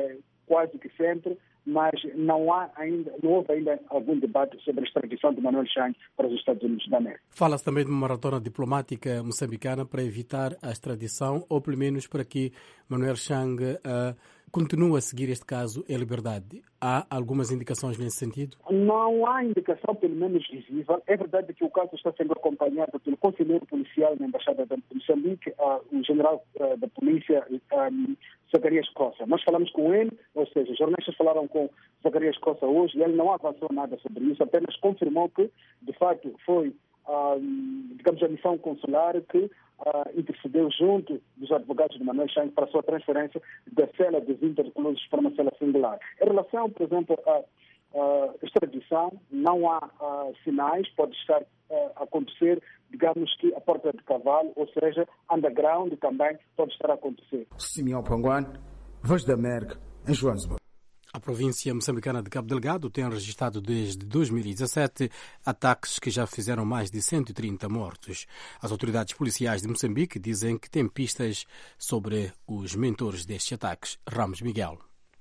quase que sempre, mas não houve ainda algum debate sobre a extradição de Manuel Chang para os Estados Unidos da América. Fala-se também de uma maratona diplomática moçambicana para evitar a extradição, ou pelo menos para que Manuel Chang continue a seguir este caso em liberdade. Há algumas indicações nesse sentido? Não há indicação, pelo menos visível. É verdade que o caso está sendo acompanhado pelo conselheiro policial na Embaixada de Moçambique, o general da polícia, Zacarias Costa. Nós falamos com ele, ou seja, os jornalistas falaram com Zacarias Costa hoje e ele não avançou nada sobre isso, apenas confirmou que, de facto, foi, a missão consular que intercedeu junto dos advogados de Manuel Chang para a sua transferência da cela dos interclusos para uma cela singular. Em relação, por exemplo, à extradição, não há sinais, pode estar a acontecer, digamos que a porta de cavalo, ou seja, underground também pode estar a acontecer. Simeão Panguan, Voz da América, em Joanesburgo. A província moçambicana de Cabo Delgado tem registrado desde 2017 ataques que já fizeram mais de 130 mortos. As autoridades policiais de Moçambique dizem que têm pistas sobre os mentores destes ataques. Ramos Miguel.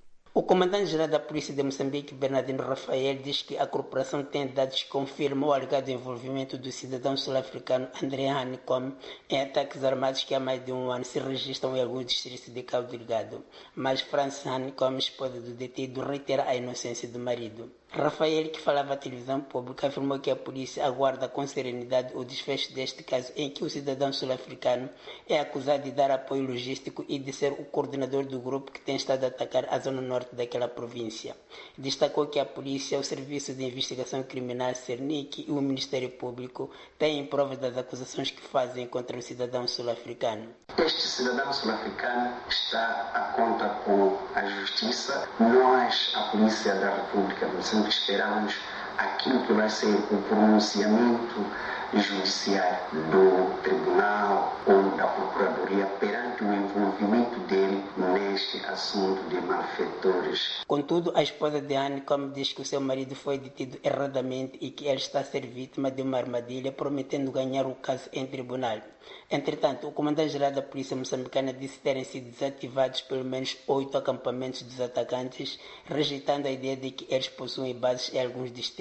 O comandante-geral da Polícia de Moçambique, Bernardino Rafael, diz que a corporação tem dados que confirmam o alegado envolvimento do cidadão sul-africano André Hanicom em ataques armados que há mais de um ano se registram em alguns distritos de Cabo Delgado. Mas Francis Hanicom, esposa do detido, reitera a inocência do marido. Rafael, que falava à televisão pública, afirmou que a polícia aguarda com serenidade o desfecho deste caso em que o cidadão sul-africano é acusado de dar apoio logístico e de ser o coordenador do grupo que tem estado a atacar a zona norte daquela província. Destacou que a polícia, o Serviço de Investigação Criminal CERNIC e o Ministério Público têm provas das acusações que fazem contra o cidadão sul-africano. Este cidadão sul-africano está a conta com a justiça. Nós, a Polícia da República do Moçambique, esperamos aquilo que vai ser o pronunciamento judiciário do tribunal ou da procuradoria perante o envolvimento dele neste assunto de malfeitores. Contudo, a esposa de Hanicom diz que o seu marido foi detido erradamente e que ele está a ser vítima de uma armadilha, prometendo ganhar o caso em tribunal. Entretanto, o comandante-geral da Polícia Moçambicana disse terem sido desativados pelo menos 8 acampamentos dos atacantes, rejeitando a ideia de que eles possuem bases em alguns distritos.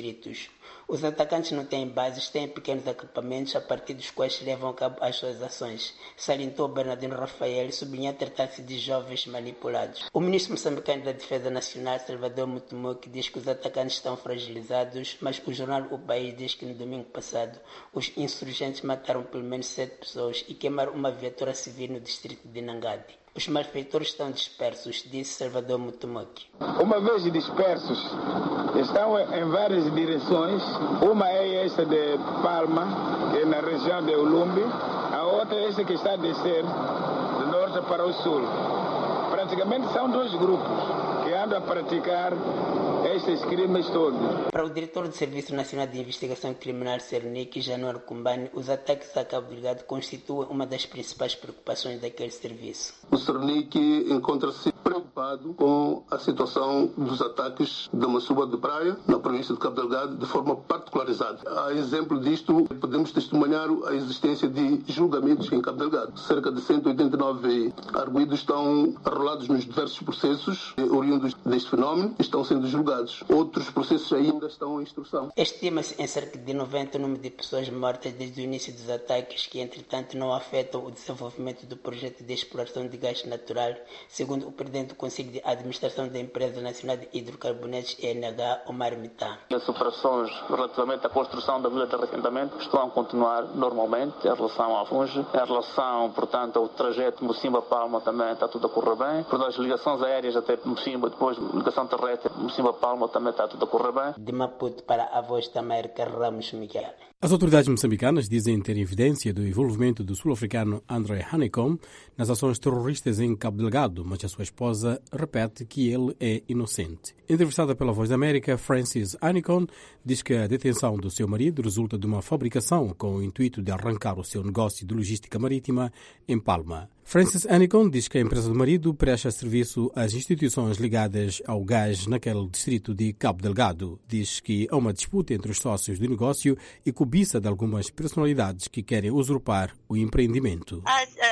distritos. Os atacantes não têm bases, têm pequenos acampamentos a partir dos quais levam a cabo as suas ações, salientou Bernardino Rafael, sublinhando tratar-se de jovens manipulados. O ministro moçambicano da Defesa Nacional, Salvador Mutumoki, diz que os atacantes estão fragilizados, mas o jornal O País diz que no domingo passado os insurgentes mataram pelo menos 7 pessoas e queimaram uma viatura civil no distrito de Nangadi. Os malfeitores estão dispersos, disse Salvador Mutumoki. Uma vez dispersos, estão em várias direções. Uma é esta de Palma, que é na região de Ulumbi. A outra é esta que está a descer do norte para o sul. Praticamente são 2 grupos que andam a praticar estes crimes todos. Para o diretor do Serviço Nacional de Investigação Criminal, Cernic, Januário Kumbani, os ataques a Cabo Delgado constituem uma das principais preocupações daquele serviço. O Cernic encontra-se preocupado com a situação dos ataques da Massuba de Praia, na província de Cabo Delgado, de forma particularizada. A exemplo disto, podemos testemunhar a existência de julgamentos em Cabo Delgado. Cerca de 189 arguidos estão arrolados nos diversos processos oriundos deste fenómeno e estão sendo julgados. Outros processos ainda estão em instrução. Estima-se em cerca de 90 o número de pessoas mortas desde o início dos ataques, que entretanto não afetam o desenvolvimento do projeto de exploração de gás natural, segundo o presidente do Conselho de Administração da Empresa Nacional de Hidrocarbonetos, ENH, Omar Mitá. As operações relativamente à construção da vila de arrefecimento estão a continuar normalmente em relação à Funge. Em relação, portanto, ao trajeto Mocimboa-Palma também está tudo a correr bem. Por as ligações aéreas até Mocimboa, depois ligação terrestre Mocimboa-Palma também está tudo a correr bem. De Maputo para a Voz da América, Ramos Miguel. As autoridades moçambicanas dizem ter evidência do envolvimento do sul-africano André Honeycomb nas ações terroristas em Cabo Delgado, mas a sua esposa repete que ele é inocente. Entrevistada pela Voz da América, Frances Honeycomb diz que a detenção do seu marido resulta de uma fabricação com o intuito de arrancar o seu negócio de logística marítima em Palma. Frances Honeycomb diz que a empresa do marido presta serviço às instituições ligadas ao gás naquele distrito de Cabo Delgado. Diz que há uma disputa entre os sócios do negócio e cobiça de algumas personalidades que querem usurpar o empreendimento.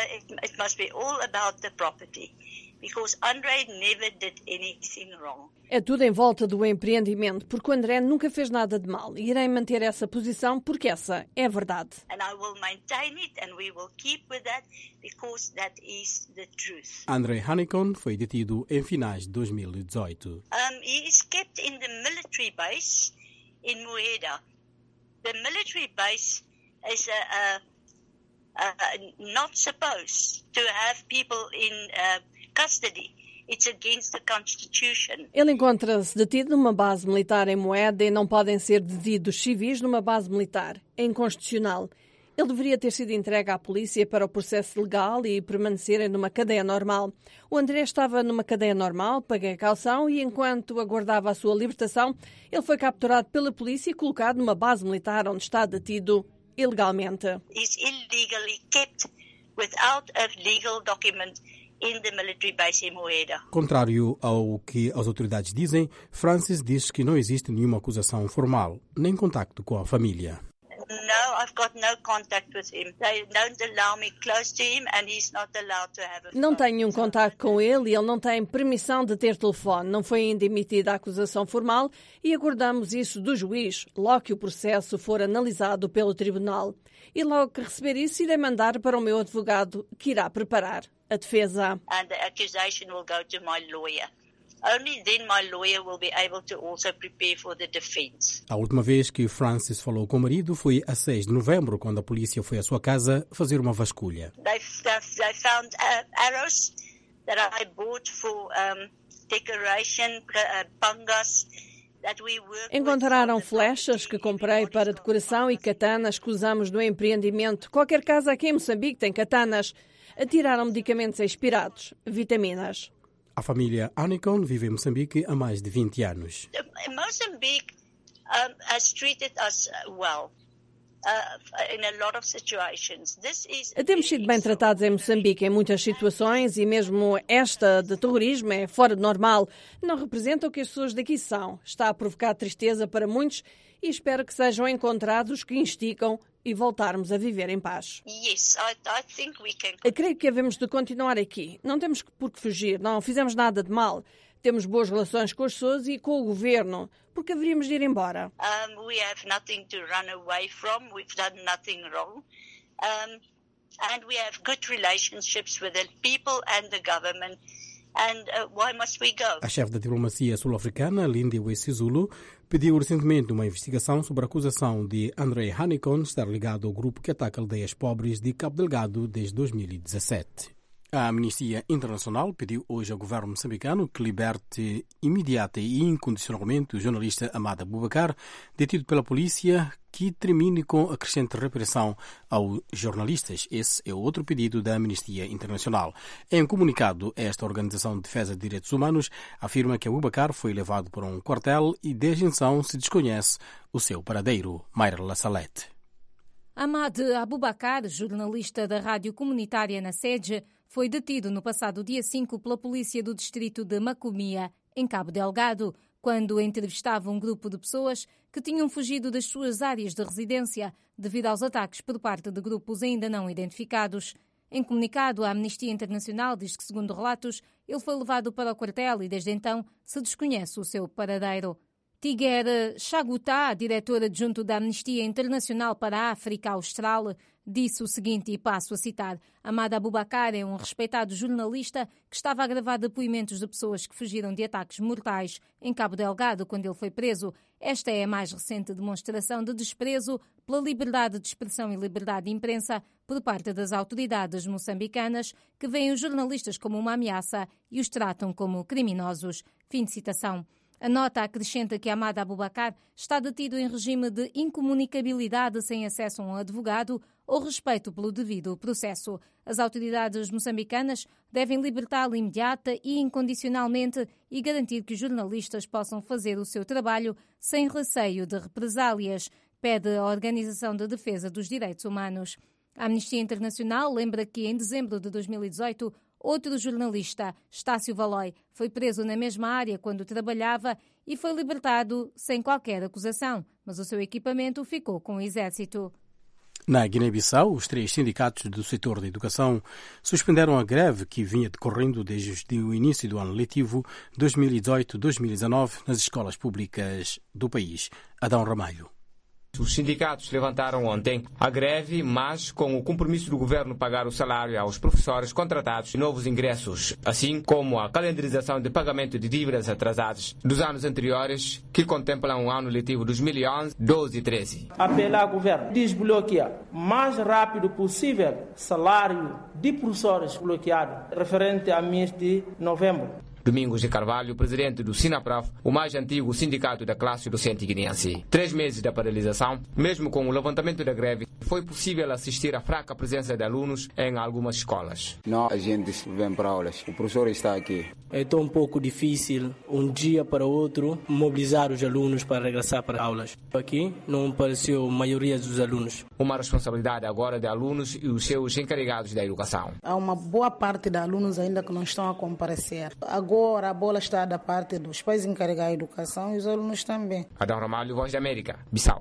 It must be all about the property, because André never did anything wrong. É tudo em volta do empreendimento, porque o André nunca fez nada de mal. E irei manter essa posição porque essa é a verdade. And I will maintain it and we will keep with that because that is the truth. André Honeycomb foi detido em finais de 2018. He is kept in the military base in Moeda. The military base is not supposed to have people in custody. It's against the Constitution. Ele encontra-se detido numa base militar em Moeda e não podem ser detidos civis numa base militar. É inconstitucional. Ele deveria ter sido entregue à polícia para o processo legal e permanecer numa cadeia normal. O André estava numa cadeia normal, paguei a caução e, enquanto aguardava a sua libertação, ele foi capturado pela polícia e colocado numa base militar onde está detido ilegalmente. He's illegally kept without a legal document in the military base in Moeda. Contrário ao que as autoridades dizem, Francis diz que não existe nenhuma acusação formal, nem contacto com a família. No, I've got no contact with him. They don't allow me close to him and he's not allowed to have a phone. Não tenho nenhum contacto com ele e ele não tem permissão de ter telefone. Não foi ainda emitida a acusação formal e aguardamos isso do juiz, logo que o processo for analisado pelo tribunal. E logo que receber isso, irei mandar para o meu advogado, que irá preparar a defesa. And the accusation will go to my lawyer. Only then my lawyer will be able to also prepare for the defense. A última vez que Francis falou com o marido foi a 6 de novembro, quando a polícia foi à sua casa fazer uma vasculha. They found arrows that I bought for decoration, pangas. Encontraram flechas que comprei para decoração e katanas que usamos no empreendimento. Qualquer casa aqui em Moçambique tem katanas. Atiraram medicamentos expirados, vitaminas. A família Honeycomb vive em Moçambique há mais de 20 anos. Moçambique has treated us well. In a lot of situations. Temos sido bem tratados em Moçambique em muitas situações e mesmo esta de terrorismo é fora de normal. Não representa o que as pessoas daqui são. Está a provocar tristeza para muitos e espero que sejam encontrados os que instigam e voltarmos a viver em paz. Yes, I think we can. Creio que havemos de continuar aqui. Não temos por que fugir. Não fizemos nada de mal. Temos boas relações com as pessoas e com o governo. Por que haveríamos de ir embora? We have nothing to run away from. We've done nothing wrong. And we have good relationships with the people and the government. And why must we go? A chefe da diplomacia sul-africana, Lindiwe Sisulu, pediu recentemente uma investigação sobre a acusação de André Hanicom estar ligado ao grupo que ataca aldeias pobres de Cabo Delgado desde 2017. A Amnistia Internacional pediu hoje ao governo moçambicano que liberte imediata e incondicionalmente o jornalista Amada Boubacar, detido pela polícia, que termine com a crescente repressão aos jornalistas. Esse é outro pedido da Amnistia Internacional. Em comunicado, esta Organização de Defesa de Direitos Humanos afirma que Boubacar foi levado para um quartel e desde então se desconhece o seu paradeiro. Mayra Lassalete. Amad Aboubacar, jornalista da rádio comunitária na SEDGE, foi detido no passado dia 5 pela polícia do distrito de Macomia, em Cabo Delgado, quando entrevistava um grupo de pessoas que tinham fugido das suas áreas de residência devido aos ataques por parte de grupos ainda não identificados. Em comunicado, a Amnistia Internacional diz que, segundo relatos, ele foi levado para o quartel e desde então se desconhece o seu paradeiro. Tiger Chagutá, diretor adjunto da Amnistia Internacional para a África Austral, disse o seguinte, e passo a citar: Amada Boubacar é um respeitado jornalista que estava a gravar depoimentos de pessoas que fugiram de ataques mortais em Cabo Delgado quando ele foi preso. Esta é a mais recente demonstração de desprezo pela liberdade de expressão e liberdade de imprensa por parte das autoridades moçambicanas, que veem os jornalistas como uma ameaça e os tratam como criminosos. Fim de citação. A nota acrescenta que Amada Boubacar está detido em regime de incomunicabilidade sem acesso a um advogado ou respeito pelo devido processo. As autoridades moçambicanas devem libertá-lo imediata e incondicionalmente e garantir que os jornalistas possam fazer o seu trabalho sem receio de represálias, pede a Organização de Defesa dos Direitos Humanos. A Amnistia Internacional lembra que, em dezembro de 2018, outro jornalista, Estácio Valói, foi preso na mesma área quando trabalhava e foi libertado sem qualquer acusação, mas o seu equipamento ficou com o Exército. Na Guiné-Bissau, os 3 sindicatos do setor da educação suspenderam a greve que vinha decorrendo desde o início do ano letivo 2018-2019 nas escolas públicas do país. Adão Ramalho. Os sindicatos levantaram ontem a greve, mas com o compromisso do governo pagar o salário aos professores contratados e novos ingressos, assim como a calendarização de pagamento de dívidas atrasadas dos anos anteriores, que contemplam o ano letivo 2011, 12 e 13. Apelar ao governo desbloquear o mais rápido possível salário de professores bloqueados, referente a mês de novembro. Domingos de Carvalho, presidente do SINAPRAF, o mais antigo sindicato da classe docente guineense. 3 meses da paralisação, mesmo com o levantamento da greve, foi possível assistir à fraca presença de alunos em algumas escolas. Não, a gente vem para aulas. O professor está aqui. É tão um pouco difícil, um dia para outro, mobilizar os alunos para regressar para aulas. Aqui não apareceu a maioria dos alunos. Uma responsabilidade agora de alunos e os seus encarregados da educação. Há uma boa parte de alunos ainda que não estão a comparecer. Agora a bola está da parte dos pais encarregados da educação e os alunos também. Adão Ramalho, Voz da América, Bissau.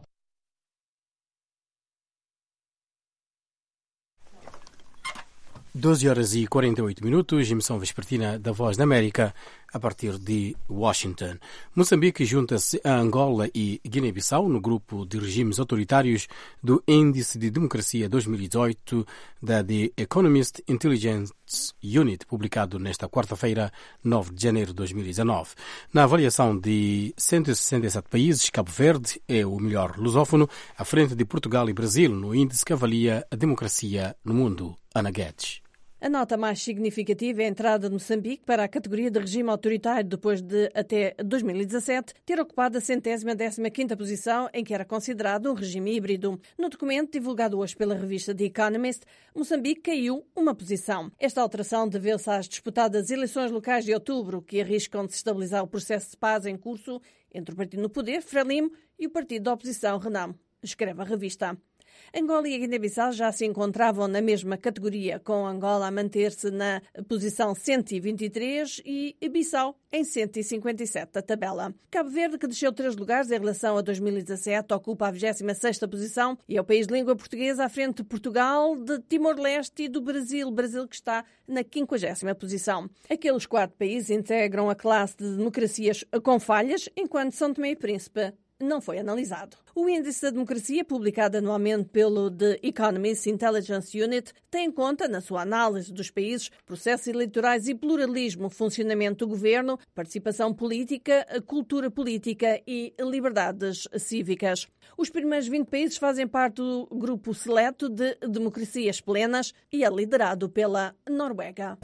Horas e 48 minutos, emissão vespertina da Voz da América, a partir de Washington. Moçambique junta-se a Angola e Guiné-Bissau no grupo de regimes autoritários do Índice de Democracia 2018 da The Economist Intelligence Unit, publicado nesta quarta-feira, 9 de janeiro de 2019. Na avaliação de 167 países, Cabo Verde é o melhor lusófono, à frente de Portugal e Brasil, no índice que avalia a democracia no mundo. Ana Guedes. A nota mais significativa é a entrada de Moçambique para a categoria de regime autoritário depois de, até 2017, ter ocupado a 115ª posição em que era considerado um regime híbrido. No documento divulgado hoje pela revista The Economist, Moçambique caiu uma posição. Esta alteração deveu-se às disputadas eleições locais de outubro, que arriscam desestabilizar o processo de paz em curso entre o partido no poder, Frelimo, e o partido da oposição, Renamo, escreve a revista. Angola e a Guiné-Bissau já se encontravam na mesma categoria, com Angola a manter-se na posição 123 e Bissau em 157 da tabela. Cabo Verde, que desceu 3 lugares em relação a 2017, ocupa a 26ª posição e é o país de língua portuguesa à frente de Portugal, de Timor-Leste e do Brasil. Brasil que está na 50ª posição. Aqueles 4 países integram a classe de democracias com falhas, enquanto São Tomé e Príncipe não foi analisado. O Índice da Democracia, publicado anualmente pelo The Economist Intelligence Unit, tem em conta, na sua análise dos países, processos eleitorais e pluralismo, funcionamento do governo, participação política, cultura política e liberdades cívicas. Os primeiros 20 países fazem parte do grupo seleto de democracias plenas e é liderado pela Noruega.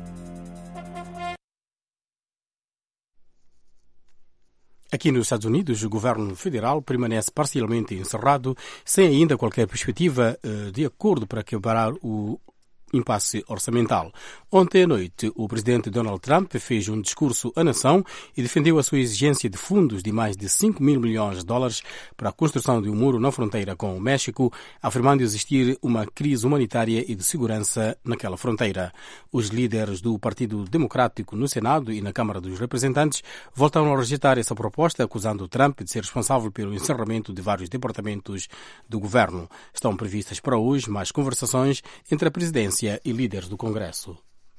Aqui nos Estados Unidos, o governo federal permanece parcialmente encerrado, sem ainda qualquer perspectiva de acordo para quebrar o impasse orçamental. Ontem à noite, o presidente Donald Trump fez um discurso à nação e defendeu a sua exigência de fundos de mais de 5 mil milhões de dólares para a construção de um muro na fronteira com o México, afirmando existir uma crise humanitária e de segurança naquela fronteira. Os líderes do Partido Democrático no Senado e na Câmara dos Representantes voltaram a rejeitar essa proposta, acusando Trump de ser responsável pelo encerramento de vários departamentos do governo. Estão previstas para hoje mais conversações entre a presidência e líderes do Congresso.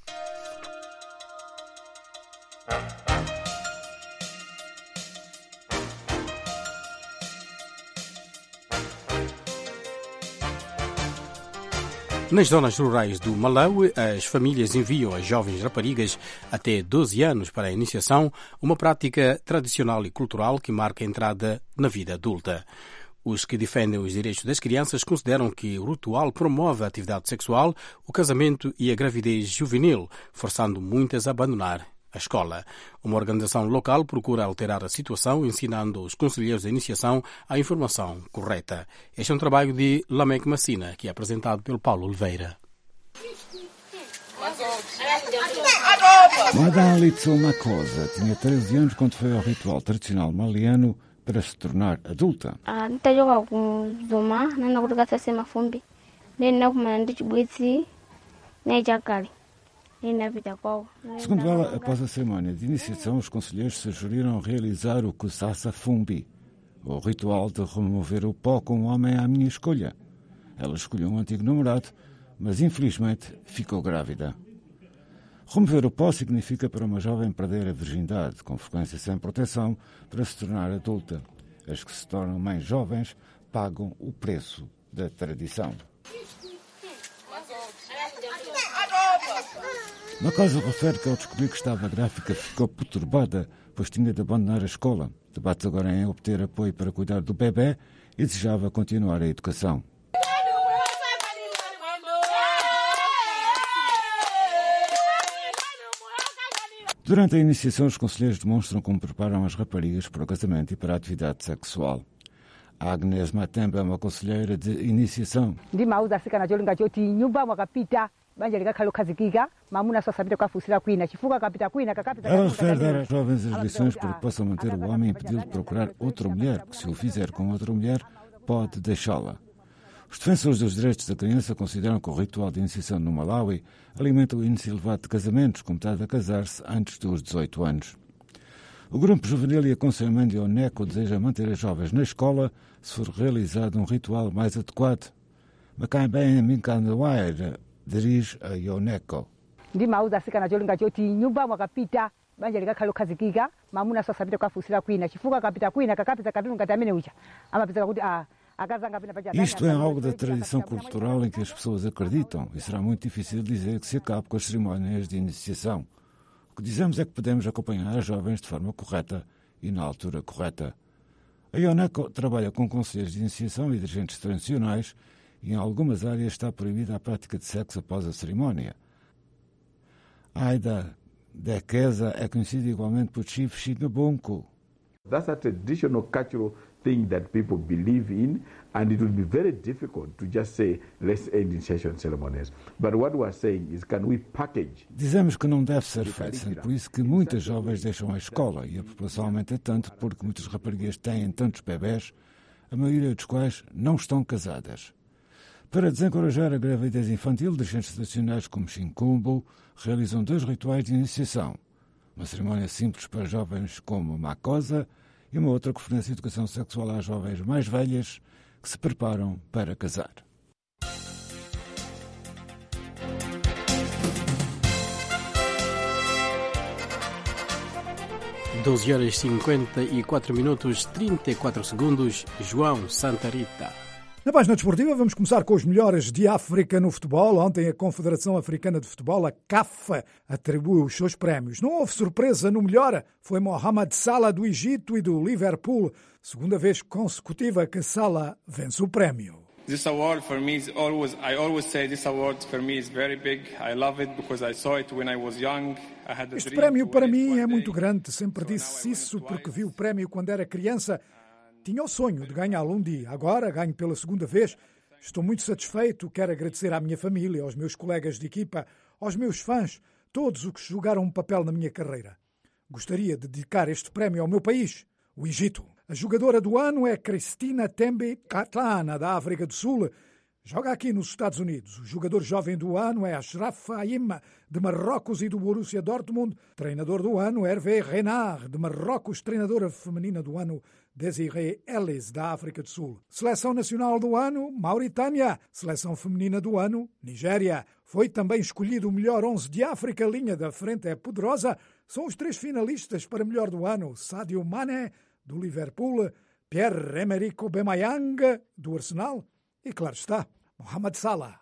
Nas zonas rurais do Malawi, as famílias enviam as jovens raparigas até 12 anos para a iniciação, uma prática tradicional e cultural que marca a entrada na vida adulta. Os que defendem os direitos das crianças consideram que o ritual promove a atividade sexual, o casamento e a gravidez juvenil, forçando muitas a abandonar a escola. Uma organização local procura alterar a situação, ensinando os conselheiros da iniciação a informação correta. Este é um trabalho de Lamek Massina, que é apresentado pelo Paulo Oliveira. Madalitso Makosa tinha 13 anos quando foi ao ritual tradicional maliano para se tornar adulta. Segundo ela, após a cerimónia de iniciação, os conselheiros sugeriram realizar o Kusasa Fumbi, o ritual de remover o pó com um homem à minha escolha. Ela escolheu um antigo namorado, mas infelizmente ficou grávida. Remover o pó significa para uma jovem perder a virgindade, com frequência sem proteção, para se tornar adulta. As que se tornam mães jovens pagam o preço da tradição. Makosa refere que ao descobrir que estava grávida ficou perturbada, pois tinha de abandonar a escola. Debate agora em obter apoio para cuidar do bebê e desejava continuar a educação. Durante a iniciação, os conselheiros demonstram como preparam as raparigas para o casamento e para a atividade sexual. A Agnes Matemba é uma conselheira de iniciação. Ela refere dar às jovens as lições para que possam manter o homem e impedi-lo de procurar outra mulher, que se o fizer com outra mulher, pode deixá-la. Os defensores dos direitos da criança consideram que o ritual de iniciação no Malawi alimenta o índice elevado de casamentos, com metade a casar-se antes dos 18 anos. O grupo juvenil e aconselhamento de Oneco deseja manter as jovens na escola se for realizado um ritual mais adequado. Macambem Minkandawaira dirige a Oneco. Isto é algo da tradição cultural em que as pessoas acreditam e será muito difícil dizer que se acabe com as cerimónias de iniciação. O que dizemos é que podemos acompanhar as jovens de forma correta e na altura correta. A Oneco trabalha com conselheiros de iniciação e dirigentes tradicionais e em algumas áreas está proibida a prática de sexo após a cerimónia. Aida Dekeza é conhecida igualmente por Chief Shigabunku. That's a traditional cultural thing that people believe in, and it will be very difficult to just say, let's end initiation ceremonies. But what we are saying is, can we package? Dizemos que não deve ser feito, sendo por isso que muitas jovens deixam a escola e a população aumenta tanto porque muitas raparigas têm tantos bebés. a maioria dos quais não estão casadas. Para desencorajar a gravidez infantil, dirigentes nacionais como Shinkumbo realizam 2 rituais de iniciação. Uma cerimónia simples para jovens como Makosa e uma outra que oferece educação sexual às jovens mais velhas que se preparam para casar. Às 12h54, 34 segundos, João Santa Rita. Na página desportiva vamos começar com os melhores de África no futebol. Ontem a Confederação Africana de Futebol, a CAF, atribuiu os seus prémios. Não houve surpresa no melhor. Foi Mohamed Salah do Egito e do Liverpool. Segunda vez consecutiva que Salah vence o prémio. This award for me is I always say this award for me is very big. I love it because I saw it when I was young. Este prémio para mim é muito grande. Sempre disse isso porque vi o prémio quando era criança. Tinha o sonho de ganhá-lo um dia. Agora ganho pela segunda vez. Estou muito satisfeito. Quero agradecer à minha família, aos meus colegas de equipa, aos meus fãs, todos os que jogaram um papel na minha carreira. Gostaria de dedicar este prémio ao meu país, o Egito. A jogadora do ano é Christina Tembe Katlana, da África do Sul. Joga aqui nos Estados Unidos. O jogador jovem do ano é Ashraf Haim, de Marrocos e do Borussia Dortmund. Treinador do ano, Hervé Renard, de Marrocos. Treinadora feminina do ano, Desiree Ellis, da África do Sul. Seleção nacional do ano, Mauritânia. Seleção feminina do ano, Nigéria. Foi também escolhido o melhor 11 de África. A linha da frente é poderosa. São os 3 finalistas para melhor do ano. Sadio Mané, do Liverpool. Pierre-Emerick Aubameyang, do Arsenal. E claro está, Mohamed Salah.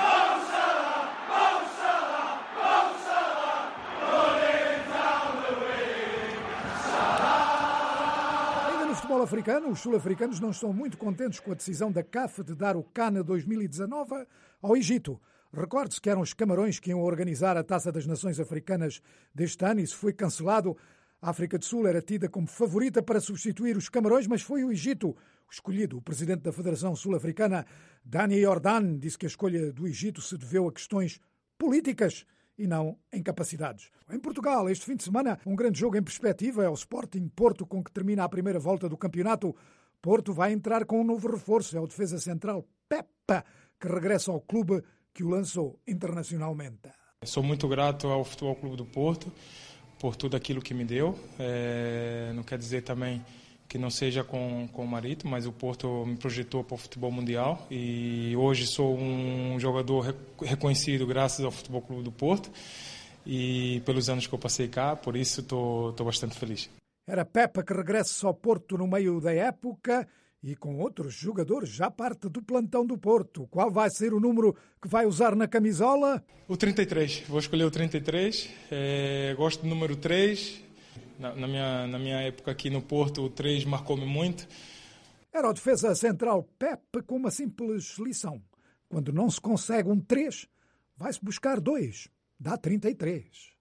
Ainda no futebol africano, os sul-africanos não estão muito contentes com a decisão da CAF de dar o CAN 2019 ao Egito. Recorde-se que eram os Camarões que iam organizar a Taça das Nações Africanas deste ano. Isso foi cancelado. A África do Sul era tida como favorita para substituir os Camarões, mas foi o Egito escolhido. O presidente da Federação Sul-Africana, Dani Jordan, disse que a escolha do Egito se deveu a questões políticas e não incapacidades. Em Portugal, este fim de semana, um grande jogo em perspectiva é o Sporting Porto, com que termina a primeira volta do campeonato. Porto vai entrar com um novo reforço, é o defesa central Pepa, que regressa ao clube que o lançou internacionalmente. Sou muito grato ao Futebol Clube do Porto por tudo aquilo que me deu. Não quer dizer também que não seja com o Marito, mas o Porto me projetou para o futebol mundial e hoje sou um jogador reconhecido graças ao Futebol Clube do Porto e pelos anos que eu passei cá, por isso estou bastante feliz. Era Pepa que regressa ao Porto no meio da época e com outros jogadores já parte do plantão do Porto. Qual vai ser o número que vai usar na camisola? O 33. Vou escolher o 33. Gosto do número 3. Na minha época aqui no Porto, o 3 marcou-me muito. Era o defesa central Pepe com uma simples lição. Quando não se consegue um 3, vai-se buscar 2. Dá 33.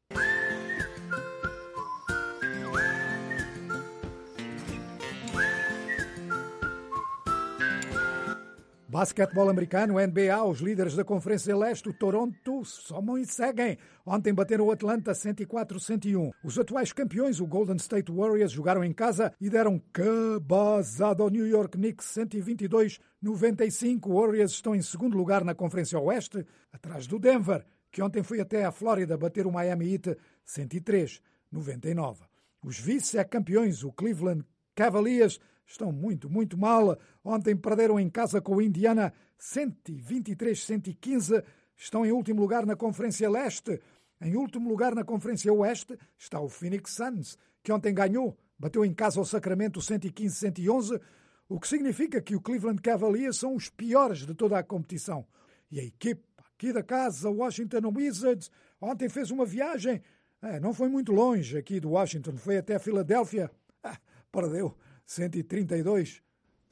Basquetebol americano, NBA, os líderes da Conferência Leste, o Toronto, somam e seguem. Ontem bateram o Atlanta 104-101. Os atuais campeões, o Golden State Warriors, jogaram em casa e deram cabazada ao New York Knicks 122-95. Os Warriors estão em segundo lugar na Conferência Oeste, atrás do Denver, que ontem foi até a Flórida bater o Miami Heat 103-99. Os vice-campeões, o Cleveland Cavaliers, estão muito, muito mal. Ontem perderam em casa com o Indiana 123-115. Estão em último lugar na Conferência Leste. Em último lugar na Conferência Oeste está o Phoenix Suns, que ontem ganhou. Bateu em casa ao Sacramento 115-111, o que significa que o Cleveland Cavaliers são os piores de toda a competição. E a equipe aqui da casa, o Washington Wizards, ontem fez uma viagem. Não foi muito longe aqui do Washington, foi até a Filadélfia. Perdeu 132-115.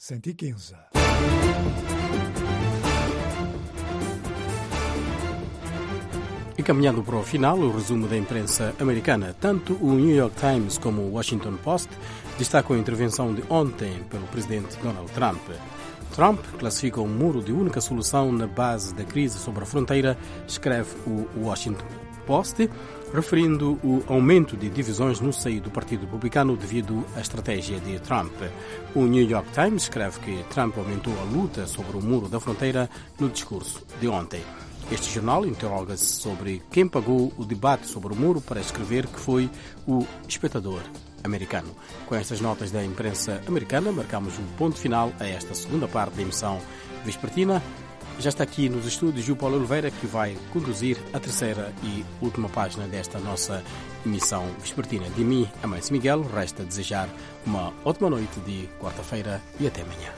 E caminhando para o final, o resumo da imprensa americana. Tanto o New York Times como o Washington Post destacam a intervenção de ontem pelo presidente Donald Trump. Trump classifica um muro de única solução na base da crise sobre a fronteira, escreve o Washington Post. referindo o aumento de divisões no seio do Partido Republicano devido à estratégia de Trump. O New York Times escreve que Trump aumentou a luta sobre o muro da fronteira no discurso de ontem. Este jornal interroga-se sobre quem pagou o debate sobre o muro para escrever que foi o espectador americano. Com estas notas da imprensa americana, marcamos um ponto final a esta segunda parte da emissão vespertina. Já está aqui nos estúdios o Paulo Oliveira, que vai conduzir a terceira e última página desta nossa emissão vespertina. De mim, Amancio Miguel, resta desejar uma ótima noite de quarta-feira e até amanhã.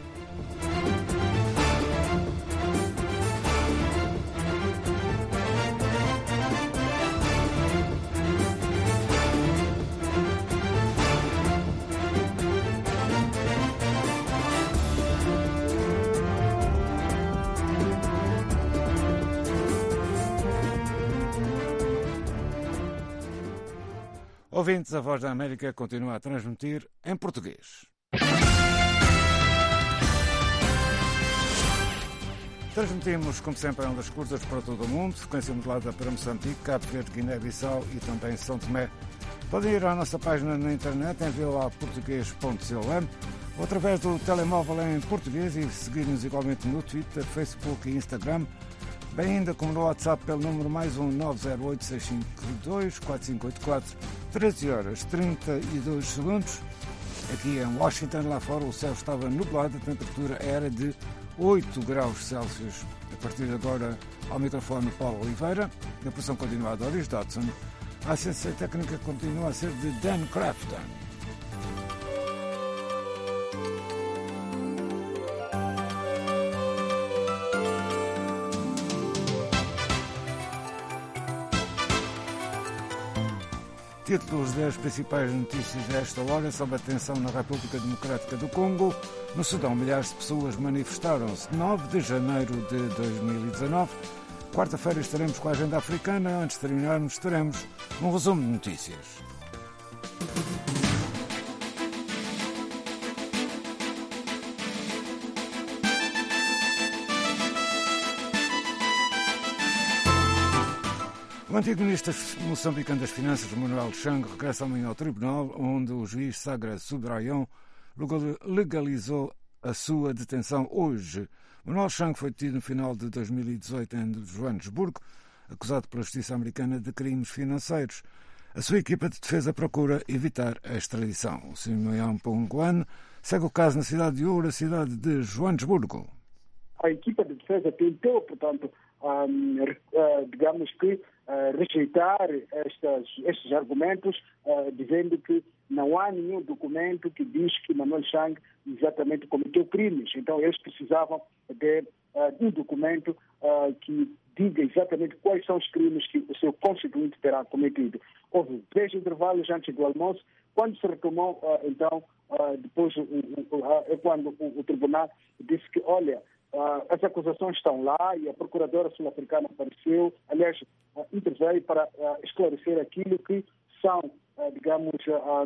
Ouvintes, a Voz da América continua a transmitir em português. Transmitimos, como sempre, em ondas curtas para todo o mundo, frequência modulada para Moçambique, Cabo Verde, Guiné-Bissau e também São Tomé. Podem ir à nossa página na internet em voaportugues.com ou através do telemóvel em português e seguir-nos igualmente no Twitter, Facebook e Instagram, bem ainda como no WhatsApp pelo número mais 908-652-4584, 13h32. Aqui em Washington, lá fora, o céu estava nublado, a temperatura era de 8 graus Celsius. A partir de agora, ao microfone Paulo Oliveira, a produção continua a Doris Dodson, a assistência técnica continua a ser de Dan Crafton. Títulos das principais notícias desta hora sobre a tensão na República Democrática do Congo. No Sudão, milhares de pessoas manifestaram-se 9 de janeiro de 2019. Quarta-feira estaremos com a agenda africana. Antes de terminarmos, teremos um resumo de notícias. O antigo ministro moçambicano das Finanças, Manuel Chang, regressa amanhã ao tribunal, onde o juiz Sagra Subrayão legalizou a sua detenção hoje. Manuel Chang foi detido no final de 2018 em Joanesburgo, acusado pela justiça americana de crimes financeiros. A sua equipa de defesa procura evitar a extradição. O Simeão Ponguan segue o caso na cidade de Ouro, a cidade de Joanesburgo. A equipa de defesa tentou, portanto, digamos que rejeitar estes argumentos, dizendo que não há nenhum documento que diz que Manuel Chang exatamente cometeu crimes. Então, eles precisavam de um documento que diga exatamente quais são os crimes que o seu constituinte terá cometido. Houve 3 intervalos antes do almoço. Quando se retomou, então, depois, quando o tribunal disse que, olha, as acusações estão lá e a procuradora sul-africana apareceu, aliás, interveio para esclarecer aquilo que são, digamos,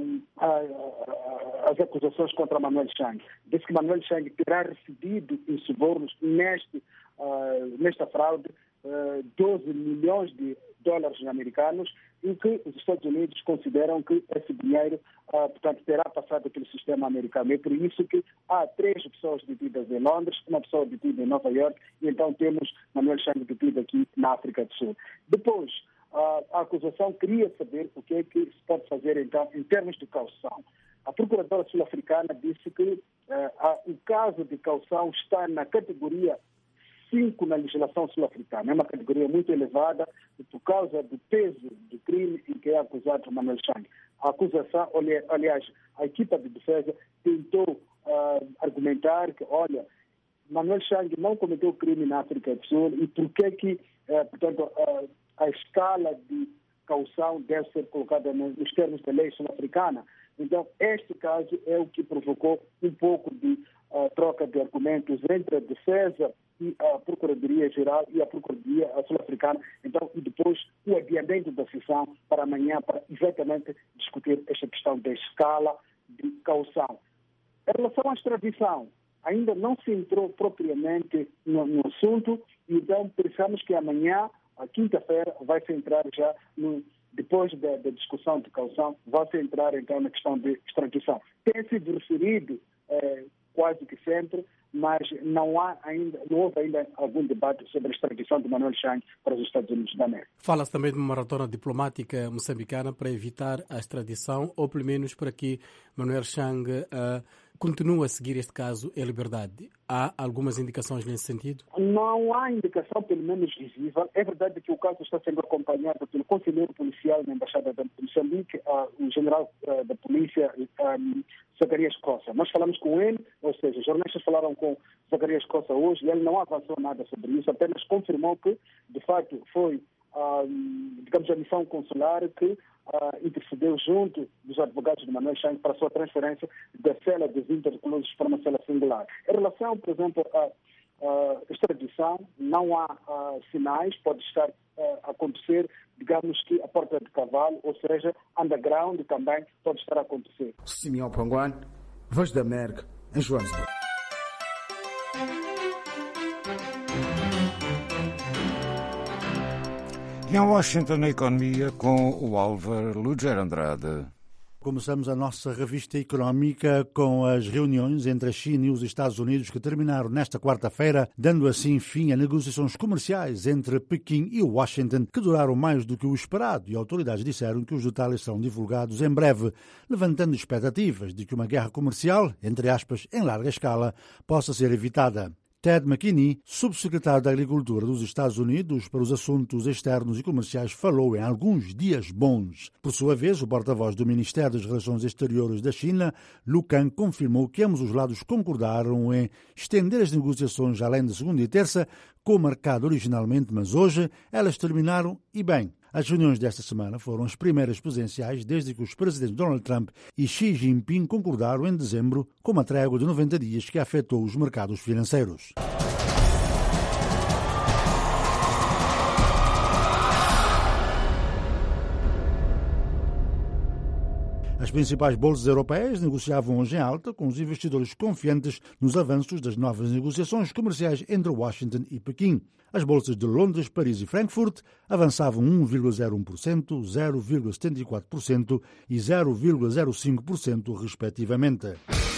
as acusações contra Manuel Chang. Diz que Manuel Chang terá recebido em subornos nesta fraude 12 milhões de dólares americanos e que os Estados Unidos consideram que esse dinheiro, portanto, terá passado pelo sistema americano. É por isso que há 3 pessoas detidas em Londres, uma pessoa detida em Nova York e então temos Manuel Chang detido aqui na África do Sul. Depois, a acusação queria saber o que é que se pode fazer então em termos de caução. A procuradora sul-africana disse que o caso de caução está na categoria 5 na legislação sul-africana. É uma categoria muito elevada por causa do peso do crime em que é acusado Manuel Chang. A acusação, aliás, a equipa de defesa tentou argumentar que, olha, Manuel Chang não cometeu crime na África do Sul e por que portanto, a escala de caução deve ser colocada nos termos da lei sul-africana. Então, este caso é o que provocou um pouco de troca de argumentos entre a defesa e a Procuradoria-Geral e a Procuradoria Sul-Africana. Então, e depois o adiamento da sessão para amanhã para exatamente discutir esta questão da escala de caução. Em relação à extradição, ainda não se entrou propriamente no assunto, então pensamos que amanhã, a quinta-feira, vai se entrar já depois da discussão de caução, vai-se entrar então na questão de extradição. Tem sido referido quase que sempre, mas não houve ainda algum debate sobre a extradição de Manuel Chang para os Estados Unidos da América. Fala-se também de uma maratona diplomática moçambicana para evitar a extradição, ou pelo menos para que Manuel Chang continue a seguir este caso em liberdade. Há algumas indicações nesse sentido? Não há indicação, pelo menos visível. É verdade que o caso está sendo acompanhado pelo conselheiro policial na Embaixada de Moçambique, o general da polícia, Zacarias Costa. Nós falamos com ele, ou seja, os jornalistas falaram com Zacarias Costa hoje e ele não avançou nada sobre isso, apenas confirmou que, de facto, foi, digamos, a missão consular que intercedeu junto dos advogados de Manuel Chang para a sua transferência da cela dos interclusos para uma cela singular. Em relação, por exemplo, à extradição, não há sinais, pode estar a acontecer, digamos que a porta de cavalo, ou seja, underground também pode estar a acontecer. Simeão Panguan, Voz da América, em Joanesburgo. Em Washington, a economia com o Álvaro Luger Andrade. Começamos a nossa revista económica com as reuniões entre a China e os Estados Unidos que terminaram nesta quarta-feira, dando assim fim a negociações comerciais entre Pequim e Washington, que duraram mais do que o esperado, e autoridades disseram que os detalhes serão divulgados em breve, levantando expectativas de que uma guerra comercial, entre aspas, em larga escala, possa ser evitada. Ted McKinney, subsecretário da Agricultura dos Estados Unidos para os assuntos externos e comerciais, falou em alguns dias bons. Por sua vez, o porta-voz do Ministério das Relações Exteriores da China, Lu Kang, confirmou que ambos os lados concordaram em estender as negociações além de segunda e terça, como marcado originalmente, mas hoje elas terminaram e bem. As reuniões desta semana foram as primeiras presenciais desde que os presidentes Donald Trump e Xi Jinping concordaram em dezembro com uma trégua de 90 dias que afetou os mercados financeiros. As principais bolsas europeias negociavam hoje em alta, com os investidores confiantes nos avanços das novas negociações comerciais entre Washington e Pequim. As bolsas de Londres, Paris e Frankfurt avançavam 1,01%, 0,74% e 0,05%, respectivamente.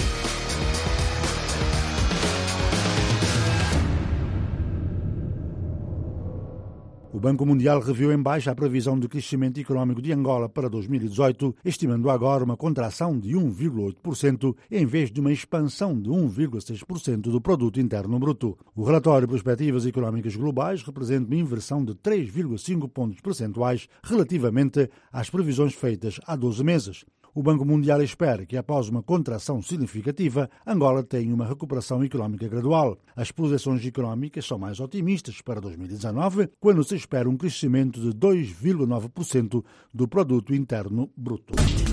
O Banco Mundial reviu em baixa a previsão de crescimento económico de Angola para 2018, estimando agora uma contração de 1,8% em vez de uma expansão de 1,6% do produto interno bruto. O relatório de perspectivas económicas globais representa uma inversão de 3,5 pontos percentuais relativamente às previsões feitas há 12 meses. O Banco Mundial espera que, após uma contração significativa, Angola tenha uma recuperação económica gradual. As projeções económicas são mais otimistas para 2019, quando se espera um crescimento de 2,9% do produto interno bruto.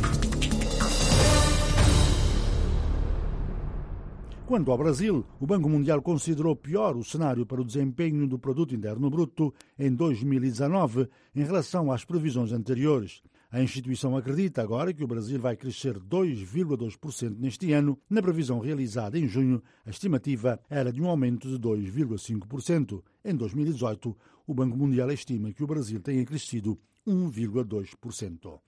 Quanto ao Brasil, o Banco Mundial considerou pior o cenário para o desempenho do produto interno bruto em 2019 em relação às previsões anteriores. A instituição acredita agora que o Brasil vai crescer 2,2% neste ano. Na previsão realizada em junho, a estimativa era de um aumento de 2,5%. Em 2018, o Banco Mundial estima que o Brasil tenha crescido 1,2%.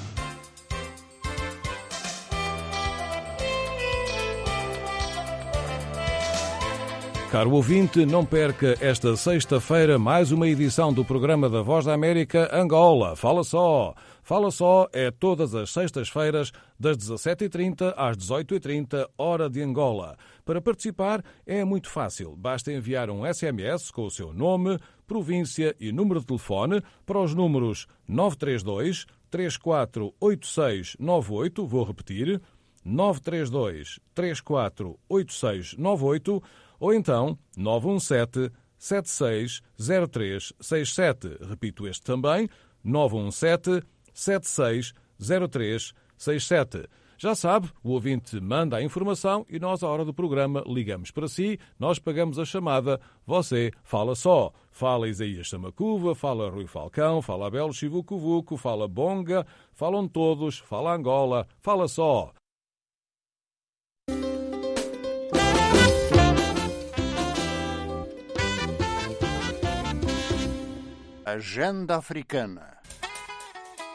Caro ouvinte, não perca esta sexta-feira mais uma edição do programa da Voz da América Angola. Fala só! Fala só é todas as sextas-feiras das 17h30 às 18h30, hora de Angola. Para participar é muito fácil. Basta enviar um SMS com o seu nome, província e número de telefone para os números 932 348698, vou repetir, 932 348698, ou então 917 760367. Repito este também, 917 760367. Já sabe, o ouvinte manda a informação e nós, à hora do programa, ligamos para si, nós pagamos a chamada, você fala só. Fala Isaías Samacuva, fala Rui Falcão, fala Abel Chivucuvuco, fala Bonga, falam todos, fala Angola, fala só. Agenda Africana.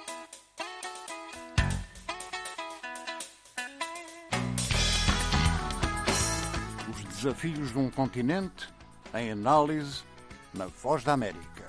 desafios de um continente em análise na Voz da América.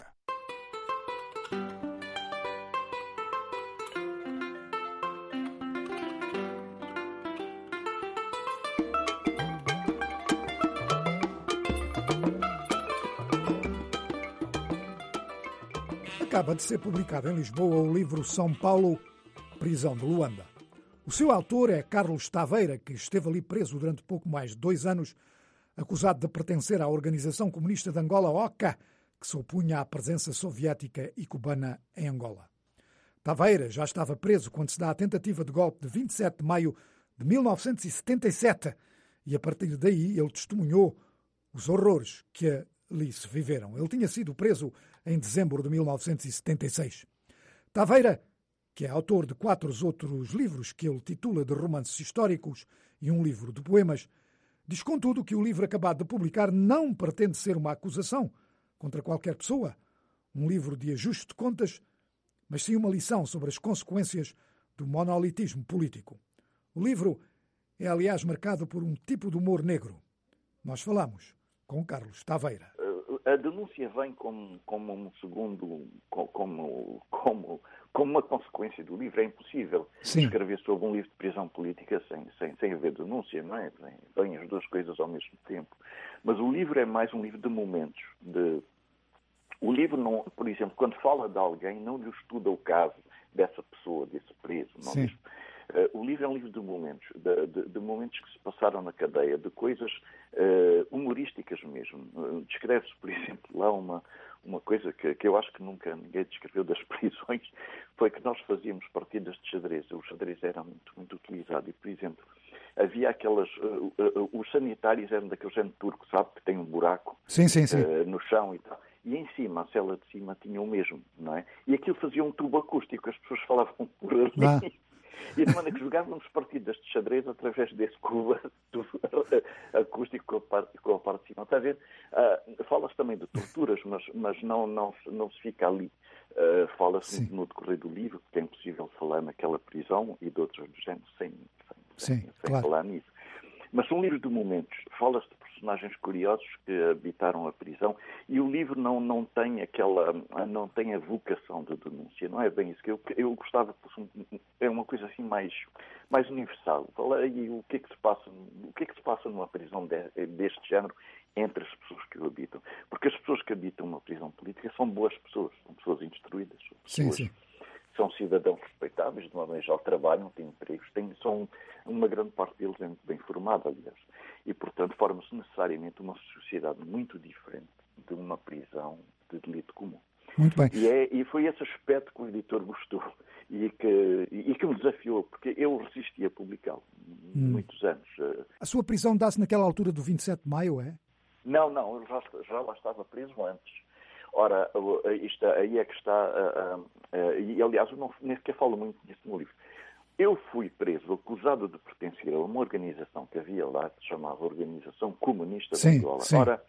Acaba de ser publicado em Lisboa o livro São Paulo, Prisão de Luanda. O seu autor é Carlos Taveira, que esteve ali preso durante pouco mais de 2 anos, acusado de pertencer à Organização Comunista de Angola, OCA, que se opunha à presença soviética e cubana em Angola. Taveira já estava preso quando se dá a tentativa de golpe de 27 de maio de 1977 e, a partir daí, ele testemunhou os horrores que ali se viveram. Ele tinha sido preso em dezembro de 1976. Taveira, que é autor de 4 outros livros que ele titula de romances históricos e um livro de poemas, diz contudo que o livro acabado de publicar não pretende ser uma acusação contra qualquer pessoa, um livro de ajuste de contas, mas sim uma lição sobre as consequências do monolitismo político. O livro é, aliás, marcado por um tipo de humor negro. Nós falamos com Carlos Taveira. A denúncia vem como um segundo, como uma consequência do livro. É impossível escrever sobre um livro de prisão política sem haver denúncia, não é? Vêm as duas coisas ao mesmo tempo. Mas o livro é mais um livro de momentos. O livro, não, por exemplo, quando fala de alguém, não lhe estuda o caso dessa pessoa, desse preso. Não mesmo. O livro é um livro de momentos, de momentos que se passaram na cadeia, de coisas humorísticas mesmo. Descreve-se, por exemplo, lá uma coisa que eu acho que nunca ninguém descreveu das prisões, foi que nós fazíamos partidas de xadrez. O xadrez era muito utilizado e, por exemplo, havia aquelas... os sanitários eram daquele género turco, sabe, que tem um buraco no chão e tal. E em cima, a cela de cima tinha o mesmo, não é? E aquilo fazia um tubo acústico, as pessoas falavam por ali. E de maneira que jogávamos partidas de xadrez através desse cubo acústico com a parte de cima. Está a ver? Fala-se também de torturas, mas não se fica ali. Fala-se no decorrer do livro, que é impossível falar naquela prisão e de outros do género sem falar nisso. Mas são livros de momentos. Fala-se de personagens curiosos que habitaram a prisão e o livro não tem a vocação de denúncia. Não é bem isso que eu gostava que fosse é uma coisa assim mais universal. Fala aí o que é que se passa numa prisão deste género entre as pessoas que o habitam. Porque as pessoas que habitam uma prisão política são boas pessoas, são pessoas instruídas, são cidadãos respeitáveis, de uma maneira geral trabalham, têm empregos, uma grande parte deles é muito bem formada, aliás. E, portanto, forma-se necessariamente uma sociedade muito diferente de uma prisão de delito comum. Muito bem. E foi esse aspecto que o editor gostou e que me desafiou, porque eu resisti a publicá-lo muitos anos. A sua prisão dá-se naquela altura do 27 de maio, é? Não, eu já lá estava preso antes. Ora, aí é que está... e, aliás, eu nem sequer falo muito disso no livro. Eu fui preso, acusado de pertencer a uma organização que havia lá, que se chamava Organização Comunista de Angola. Ora,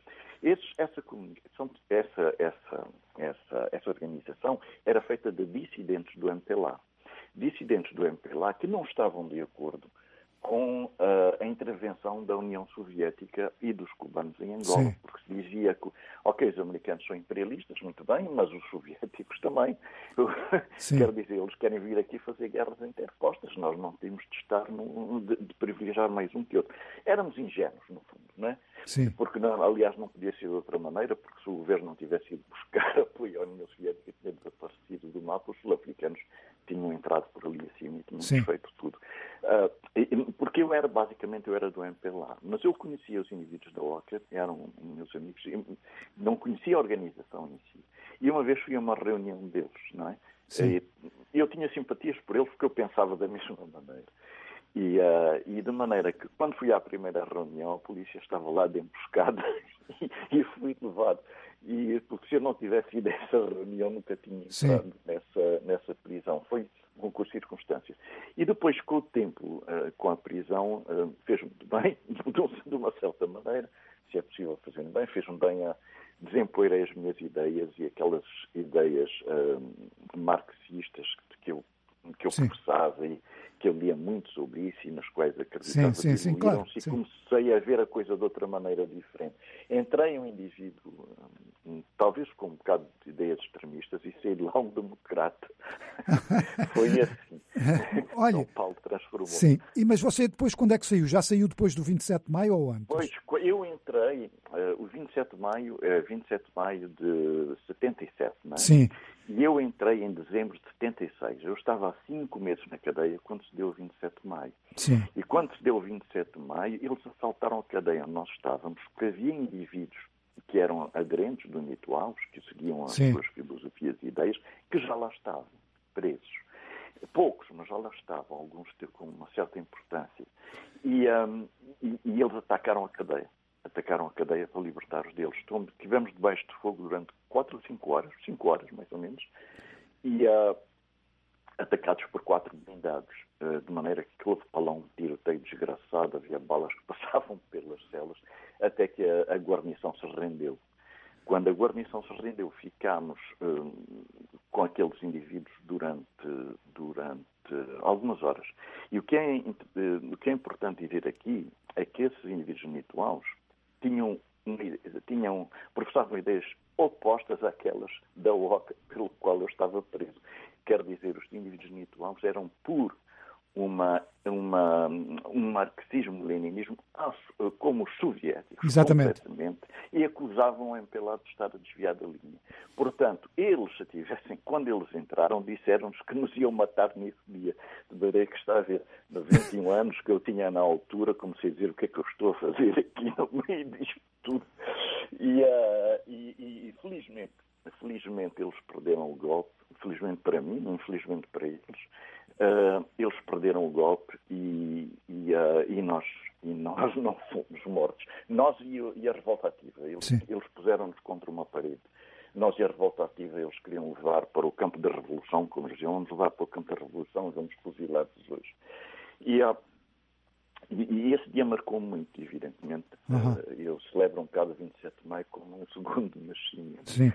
essa organização era feita de dissidentes do MPLA. Dissidentes do MPLA que não estavam de acordo com a intervenção da União Soviética e dos cubanos em Angola, porque se dizia que, os americanos são imperialistas, muito bem, mas os soviéticos também. Quer dizer, eles querem vir aqui fazer guerras interpostas, nós não temos de estar de privilegiar mais um que outro. Éramos ingênuos, no fundo, não é? Porque, aliás, não podia ser de outra maneira, porque se o governo não tivesse ido buscar apoio à União Soviética e tinha desaparecido do mapa, os sul-africanos tinham entrado por ali acima e tinham feito tudo. Porque eu era do MPLA, mas eu conhecia os indivíduos da OCA, eram meus amigos, não conhecia a organização em si. E uma vez fui a uma reunião deles, não é? E eu tinha simpatias por eles porque eu pensava da mesma maneira. E de maneira que, quando fui à primeira reunião, a polícia estava lá de emboscada e fui levado. E porque se eu não tivesse ido a essa reunião, nunca tinha entrado nessa prisão. Foi um concurso de circunstâncias. E depois, com o tempo, com a prisão, fez-me bem, de uma certa maneira, se é possível fazer bem, fez-me bem a desempoeirei as minhas ideias e aquelas ideias marxistas que eu professava e que eu lia muito sobre isso e nas quais acreditava, sim, claro, e comecei a ver a coisa de outra maneira diferente. Entrei um indivíduo, talvez com um bocado de ideias extremistas, e saí de lá um democrata. Foi assim. Olha, São Paulo transformou. Sim, mas você depois, quando é que saiu? Já saiu depois do 27 de maio ou antes? Pois, eu entrei o 27 de maio de 77, não é? Sim. E eu entrei em dezembro de 76. Eu estava há 5 meses na cadeia quando se deu o 27 de maio. Sim. E quando se deu o 27 de maio, eles assaltaram a cadeia onde nós estávamos, porque havia indivíduos que eram aderentes do Nito Alves, que seguiam as suas filosofias e ideias, que já lá estavam presos. Poucos, mas já lá estavam, alguns com uma certa importância. E eles atacaram a cadeia para libertar os deles. Então, estivemos debaixo de fogo durante 4 ou 5 horas mais ou menos, e atacados por 4 blindados, de maneira que houve para lá um tiroteio desgraçado, havia balas que passavam pelas celas, até que a guarnição se rendeu. Quando a guarnição se rendeu, ficámos com aqueles indivíduos durante algumas horas. E o que é importante dizer aqui é que esses indivíduos nituaus professavam ideias opostas àquelas da OCA pelo qual eu estava preso. Quer dizer, os indivíduos nituaus eram por um marxismo-leninismo como os soviéticos. Exatamente. Completamente, e acusavam o MPLA de estar a desviar da linha. Portanto, quando eles entraram, disseram-nos que nos iam matar nesse dia. De maneira que está a ver, de 21 anos que eu tinha na altura, comecei a dizer o que é que eu estou a fazer aqui no meio disto tudo. E felizmente eles perderam o golpe. Felizmente para mim, infelizmente para eles. Eles perderam o golpe e nós não fomos mortos. Nós e a revolta ativa. Eles puseram-nos contra uma parede. Nós e a revolta ativa, eles queriam levar para o campo da revolução, como diziam, vamos levar para o campo da revolução e vamos fuzilar-los hoje. E esse dia marcou muito, evidentemente. Eu celebro um bocado o 27 de maio como um segundo nascimento. Sim.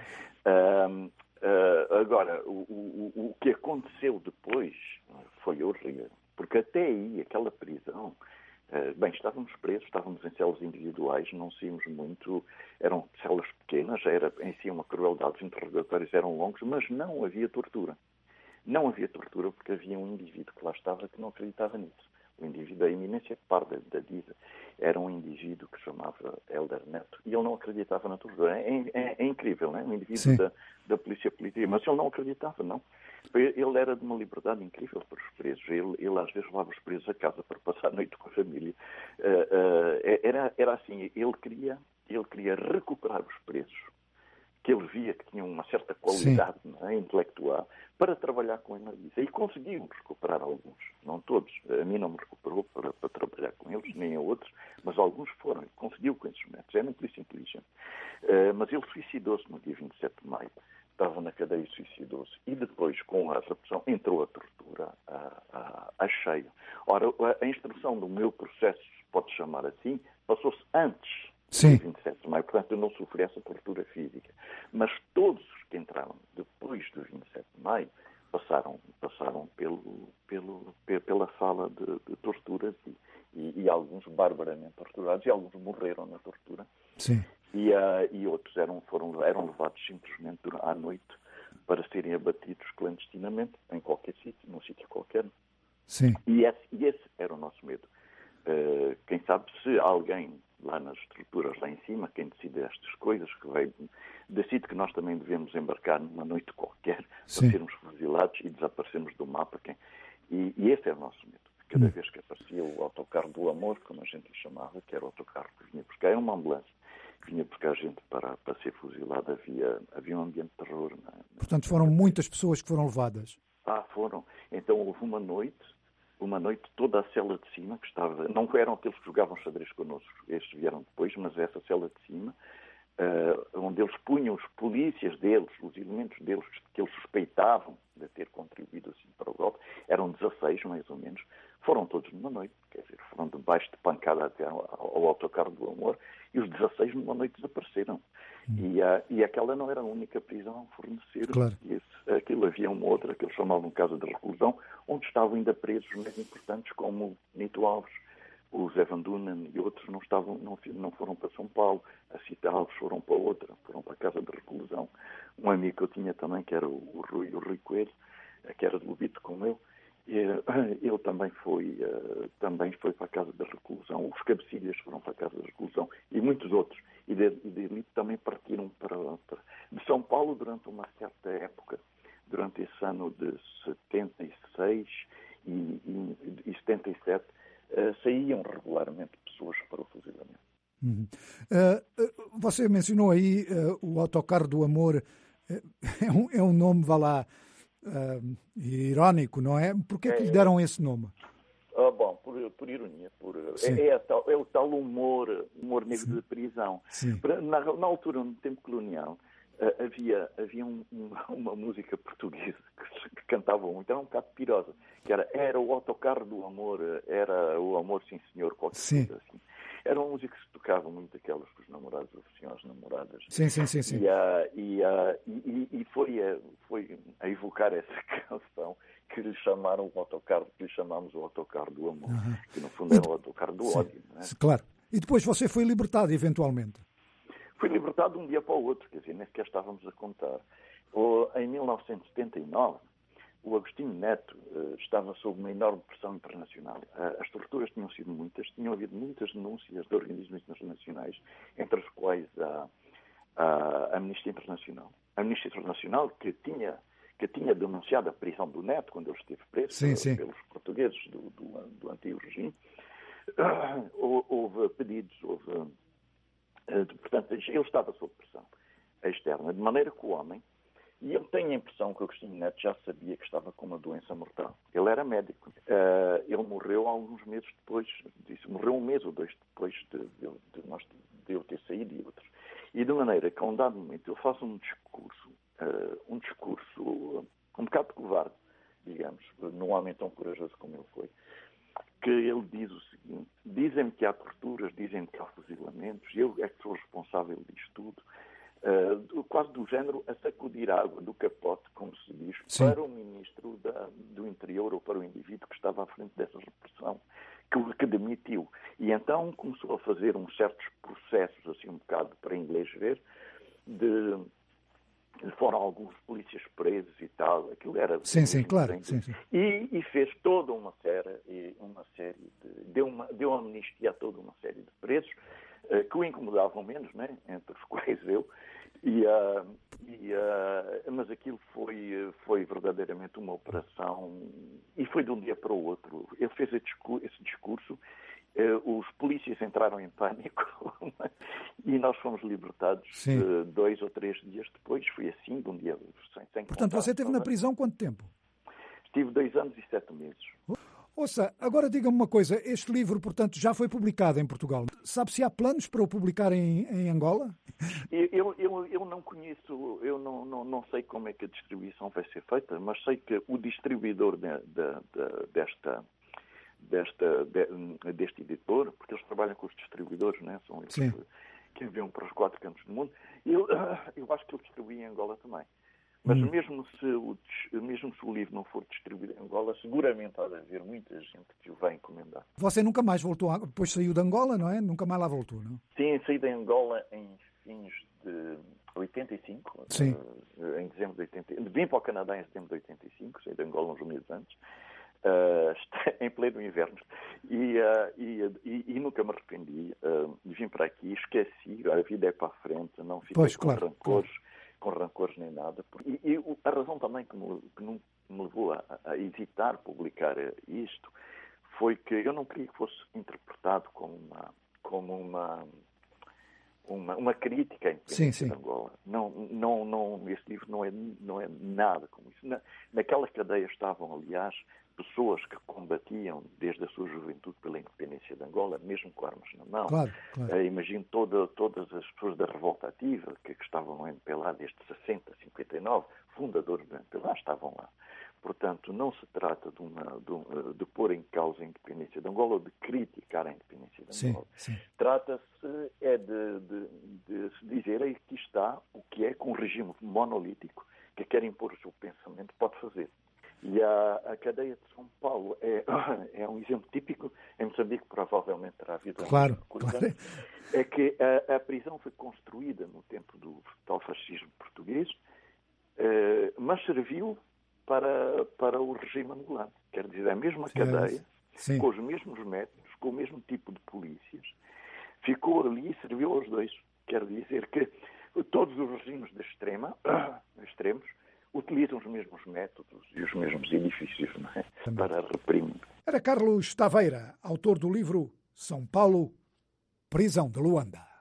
Agora, o que aconteceu depois foi horrível, porque até aí, aquela prisão, estávamos presos, estávamos em celas individuais, não saímos muito, eram celas pequenas, era em si uma crueldade, os interrogatórios eram longos, mas não havia tortura. Não havia tortura porque havia um indivíduo que lá estava que não acreditava nisso. O indivíduo, a eminência parda da DISA, era um indivíduo que se chamava Helder Neto e ele não acreditava na tortura. É incrível, não é? Um indivíduo da polícia política, mas ele não acreditava, não. Ele era de uma liberdade incrível para os presos. Ele às vezes levava os presos a casa para passar a noite com a família. Era assim, ele queria recuperar os presos, que ele via que tinham uma certa qualidade intelectual, para trabalhar com ele na DISA. E conseguiu recuperar alguns, não todos. A mim não me recuperou para trabalhar com eles, nem a outros, mas alguns foram. Ele conseguiu com esses métodos. Era um polícia inteligente. Mas ele suicidou-se no dia 27 de maio. Estava na cadeia e suicidou-se. E depois, com a repressão, entrou a tortura a cheio. Ora, a instrução do meu processo, pode chamar assim, passou-se antes do 27 de maio. Portanto, eu não sofri essa tortura física. Mas todos os que entraram depois do 27 de maio passaram pela sala de torturas e alguns barbaramente torturados e alguns morreram na tortura. Sim. E outros eram levados simplesmente à noite para serem abatidos clandestinamente em qualquer sítio, num sítio qualquer. Sim. E esse era o nosso medo. Quem sabe se alguém lá nas estruturas lá em cima, quem decide estas coisas, decide que nós também devemos embarcar numa noite qualquer para sermos fuzilados e desaparecermos do mapa. E esse é o nosso medo. Cada vez que aparecia o autocarro do amor, como a gente lhe chamava, que era o autocarro que vinha buscar, era uma ambulância que vinha buscar a gente para ser fuzilada, havia um ambiente de terror. Portanto, foram muitas pessoas que foram levadas. Foram. Então houve uma noite toda a cela de cima, que estava, não eram aqueles que jogavam xadrez connosco, estes vieram depois, mas essa cela de cima, onde eles punham os polícias deles, os elementos deles que eles suspeitavam de ter contribuído assim para o golpe, eram 16 mais ou menos, foram todos numa noite, quer dizer, foram debaixo de pancada até ao autocarro do amor, e os 16 numa noite desapareceram. E aquela não era a única prisão a fornecer. Claro. Aquilo havia uma outra, que eles chamavam casa de reclusão, onde estavam ainda presos mais importantes como Nito Alves, o Zé Van Dunen e outros não foram para São Paulo, a Cita Alves foram para outra, foram para a Casa de Reclusão. Um amigo que eu tinha também, que era o Rui Coelho, que era de Lubito como eu, ele também foi para a Casa de Reclusão, os cabecilhas foram para a Casa de Reclusão e muitos outros. E dali também partiram de São Paulo durante uma certa época, durante esse ano de 76 e 77, saíam regularmente pessoas para o fuzilamento. Você mencionou aí o autocarro do amor, é um nome, vá lá, irónico, não é? Por que lhe deram esse nome? Bom, por ironia. É o tal humor negro de prisão. Na altura, no tempo colonial, havia uma música portuguesa que cantavam muito, era um bocado pirosa, que era o autocarro do amor, era o amor, sim senhor, qualquer coisa assim. Era uma música que se tocava muito, aquelas que os namorados ofereciam às namoradas. Sim. E foi a evocar essa canção que lhe chamaram o autocarro, que lhe chamámos o autocarro do amor, que no fundo era o autocarro do ódio. Não é? Claro. E depois você foi libertado, eventualmente? Fui libertado de um dia para o outro, quer dizer, nem sequer estávamos a contar. Em 1979, o Agostinho Neto estava sob uma enorme pressão internacional. As torturas tinham sido muitas, tinham havido muitas denúncias de organismos internacionais, entre os quais a Amnistia Internacional. A Amnistia Internacional que tinha denunciado a prisão do Neto quando ele esteve preso pelos portugueses do antigo regime. Houve pedidos, portanto, ele estava sob pressão externa, de maneira que o homem, e eu tenho a impressão que o Agostinho Neto já sabia que estava com uma doença mortal. Ele era médico. Ele morreu alguns meses depois disso. Morreu um mês ou dois depois de eu ter saído e outros. E de maneira que, a um dado momento, ele faz um discurso um bocado covarde, digamos, num homem tão corajoso como ele foi, que ele diz o seguinte: dizem-me que há torturas, dizem-me que há fuzilamentos, eu é que sou responsável disto tudo. Quase do género a sacudir a água do capote, como se diz, para o ministro do Interior ou para o indivíduo que estava à frente dessa repressão, que demitiu. E então começou a fazer uns certos processos, assim um bocado para inglês ver, foram alguns polícias presos e tal, aquilo era... Claro. E fez toda uma série deu amnistia a toda uma série de presos, que o incomodavam menos, né? Entre os quais eu, mas aquilo foi verdadeiramente uma operação, e foi de um dia para o outro. Ele fez esse discurso, os polícias entraram em pânico e nós fomos libertados 2 ou 3 dias depois. Foi assim, de um dia sem Portanto, você esteve na prisão quanto tempo? Estive 2 anos e 7 meses. Ouça, agora diga-me uma coisa, este livro, portanto, já foi publicado em Portugal. Sabe se há planos para o publicar em Angola? Eu não conheço, eu não sei como é que a distribuição vai ser feita, mas sei que o distribuidor deste editor, porque eles trabalham com os distribuidores, né? São eles que enviam para os 4 cantos do mundo, eu acho que ele distribui em Angola também. Mas mesmo se o livro não for distribuído em Angola, seguramente há de haver muita gente que o vai encomendar. Você nunca mais voltou, depois saiu de Angola, não é? Nunca mais lá voltou, não? Sim, saí de Angola em fins de 85, em dezembro de 85. Vim para o Canadá em setembro de 85, saí de Angola uns meses antes, em pleno inverno. E nunca me arrependi. Vim para aqui, esqueci, a vida é para a frente, não fiquei com rancores nem nada. E a razão também que me levou a hesitar publicar isto foi que eu não queria que fosse interpretado como uma crítica à independência de Angola. Não, esse livro não é nada como isso. Naquela cadeia estavam, aliás, pessoas que combatiam desde a sua juventude pela independência de Angola, mesmo com armas na mão. Claro. Imagino todas as pessoas da revolta ativa que estavam no MPLA desde 60, 59, fundadores do MPLA, estavam lá. Portanto, não se trata de pôr em causa a independência de Angola ou de criticar a independência de Angola. Trata-se de se dizer aí que está o que é que um regime monolítico que quer impor o seu pensamento pode fazer. E a cadeia de São Claro. É que a prisão foi construída no tempo do tal fascismo português, mas serviu para o regime angolano. Quer dizer, a mesma cadeia, com os mesmos métodos, com o mesmo tipo de polícias, ficou ali e serviu aos dois. Quer dizer que todos os regimes de extremos utilizam os mesmos métodos e os mesmos edifícios, não é? Para reprimir. Era Carlos Taveira, autor do livro São Paulo, Prisão de Luanda.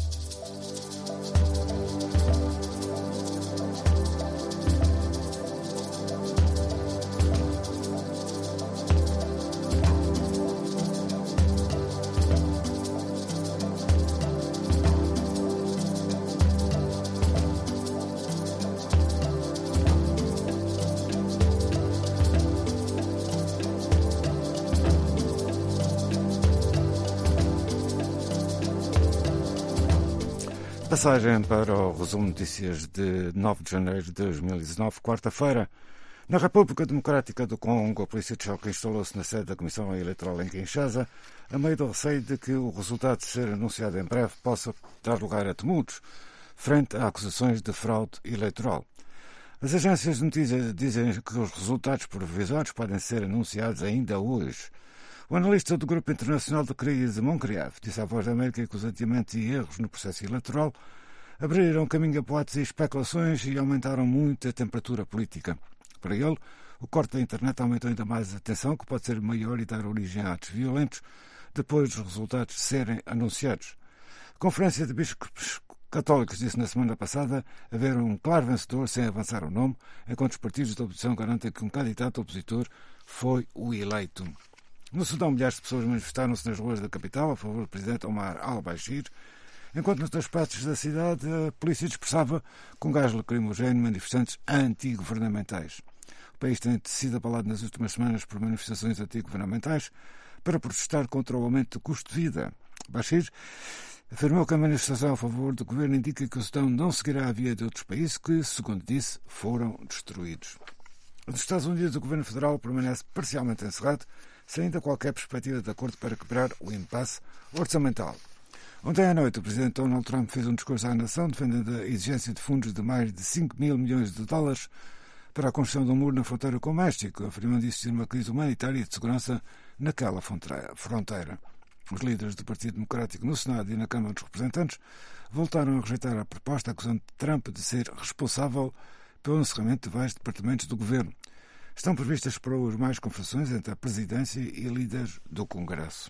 Passagem para o resumo de notícias de 9 de janeiro de 2019, quarta-feira. Na República Democrática do Congo, a polícia de choque instalou-se na sede da Comissão Eleitoral em Kinshasa, a meio do receio de que o resultado de ser anunciado em breve possa dar lugar a tumultos, frente a acusações de fraude eleitoral. As agências de notícias dizem que os resultados provisórios podem ser anunciados ainda hoje. O analista do Grupo Internacional de Crise, Moncrieff, disse à Voz da América que os adiamentos e erros no processo eleitoral abriram caminho a hipóteses e especulações e aumentaram muito a temperatura política. Para ele, o corte da internet aumentou ainda mais a tensão, que pode ser maior e dar origem a atos violentos depois dos resultados serem anunciados. A Conferência de Bispos Católicos disse na semana passada haver um claro vencedor sem avançar o nome, enquanto os partidos da oposição garantem que um candidato opositor foi o eleito. No Sudão, milhares de pessoas manifestaram-se nas ruas da capital a favor do presidente Omar al-Bashir, enquanto nos dois partes da cidade a polícia dispersava com gás lacrimogéneo manifestantes anti-governamentais. O país tem sido abalado nas últimas semanas por manifestações anti-governamentais para protestar contra o aumento do custo de vida. Bashir afirmou que a manifestação a favor do governo indica que o Sudão não seguirá a via de outros países que, segundo disse, foram destruídos. Nos Estados Unidos, o governo federal permanece parcialmente encerrado, sem ainda qualquer perspectiva de acordo para quebrar o impasse orçamental. Ontem à noite, o presidente Donald Trump fez um discurso à nação defendendo a exigência de fundos de mais de 5 mil milhões de dólares para a construção de um muro na fronteira com o México, afirmando existir uma crise humanitária e de segurança naquela fronteira. Os líderes do Partido Democrático no Senado e na Câmara dos Representantes voltaram a rejeitar a proposta, acusando Trump de ser responsável pelo encerramento de vários departamentos do governo. Estão previstas para hoje mais confrontações entre a presidência e líderes do Congresso.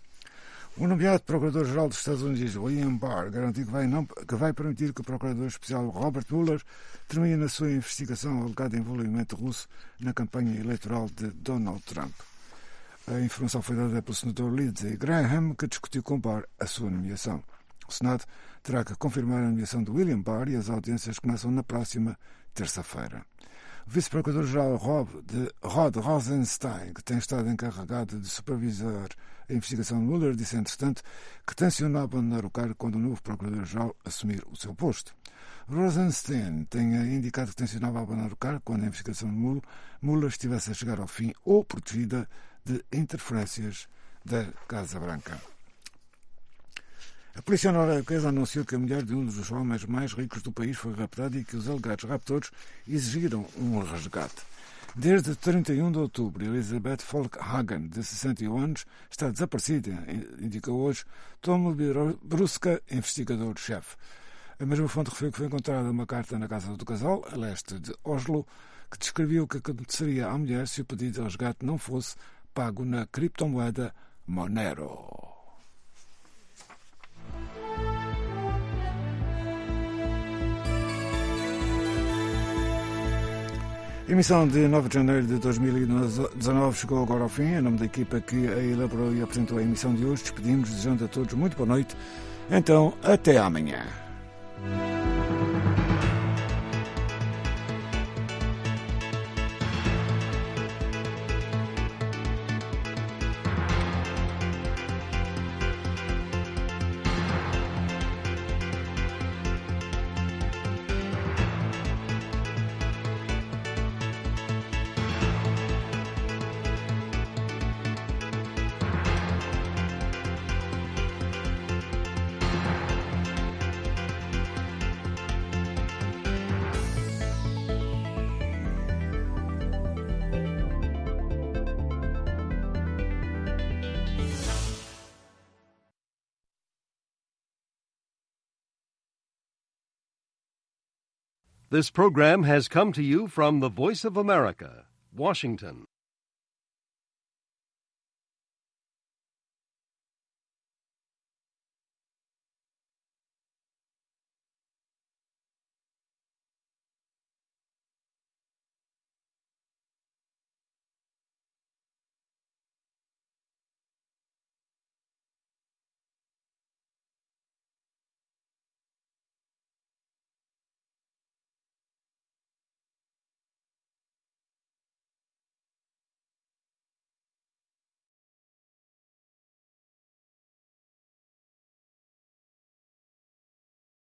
O nomeado Procurador-Geral dos Estados Unidos, William Barr, garantiu que vai permitir que o Procurador Especial Robert Mueller termine a sua investigação ao alegado envolvimento russo na campanha eleitoral de Donald Trump. A informação foi dada pelo senador Lindsey Graham, que discutiu com Barr a sua nomeação. O Senado terá que confirmar a nomeação de William Barr e as audiências começam na próxima terça-feira. O vice-procurador-geral Rod Rosenstein, que tem estado encarregado de supervisar a investigação de Mueller, disse, entretanto, que tenciona abandonar o cargo quando o novo procurador-geral assumir o seu posto. Rosenstein tem indicado que tencionava abandonar o cargo quando a investigação de Mueller estivesse a chegar ao fim ou protegida de interferências da Casa Branca. A polícia norueguesa anunciou que a mulher de um dos homens mais ricos do país foi raptada e que os alegados raptores exigiram um resgate. Desde 31 de outubro, Elizabeth Folkhagen, de 61 anos, está desaparecida, indicou hoje Tom Bruska, investigador-chefe. A mesma fonte referiu que foi encontrada uma carta na casa do casal, a leste de Oslo, que descrevia o que aconteceria à mulher se o pedido de resgate não fosse pago na criptomoeda Monero. A emissão de 9 de janeiro de 2019 chegou agora ao fim. Em nome da equipa que a elaborou e apresentou a emissão de hoje, despedimos, desejando a todos muito boa noite. Então, até amanhã. This program has come to you from the Voice of America, Washington.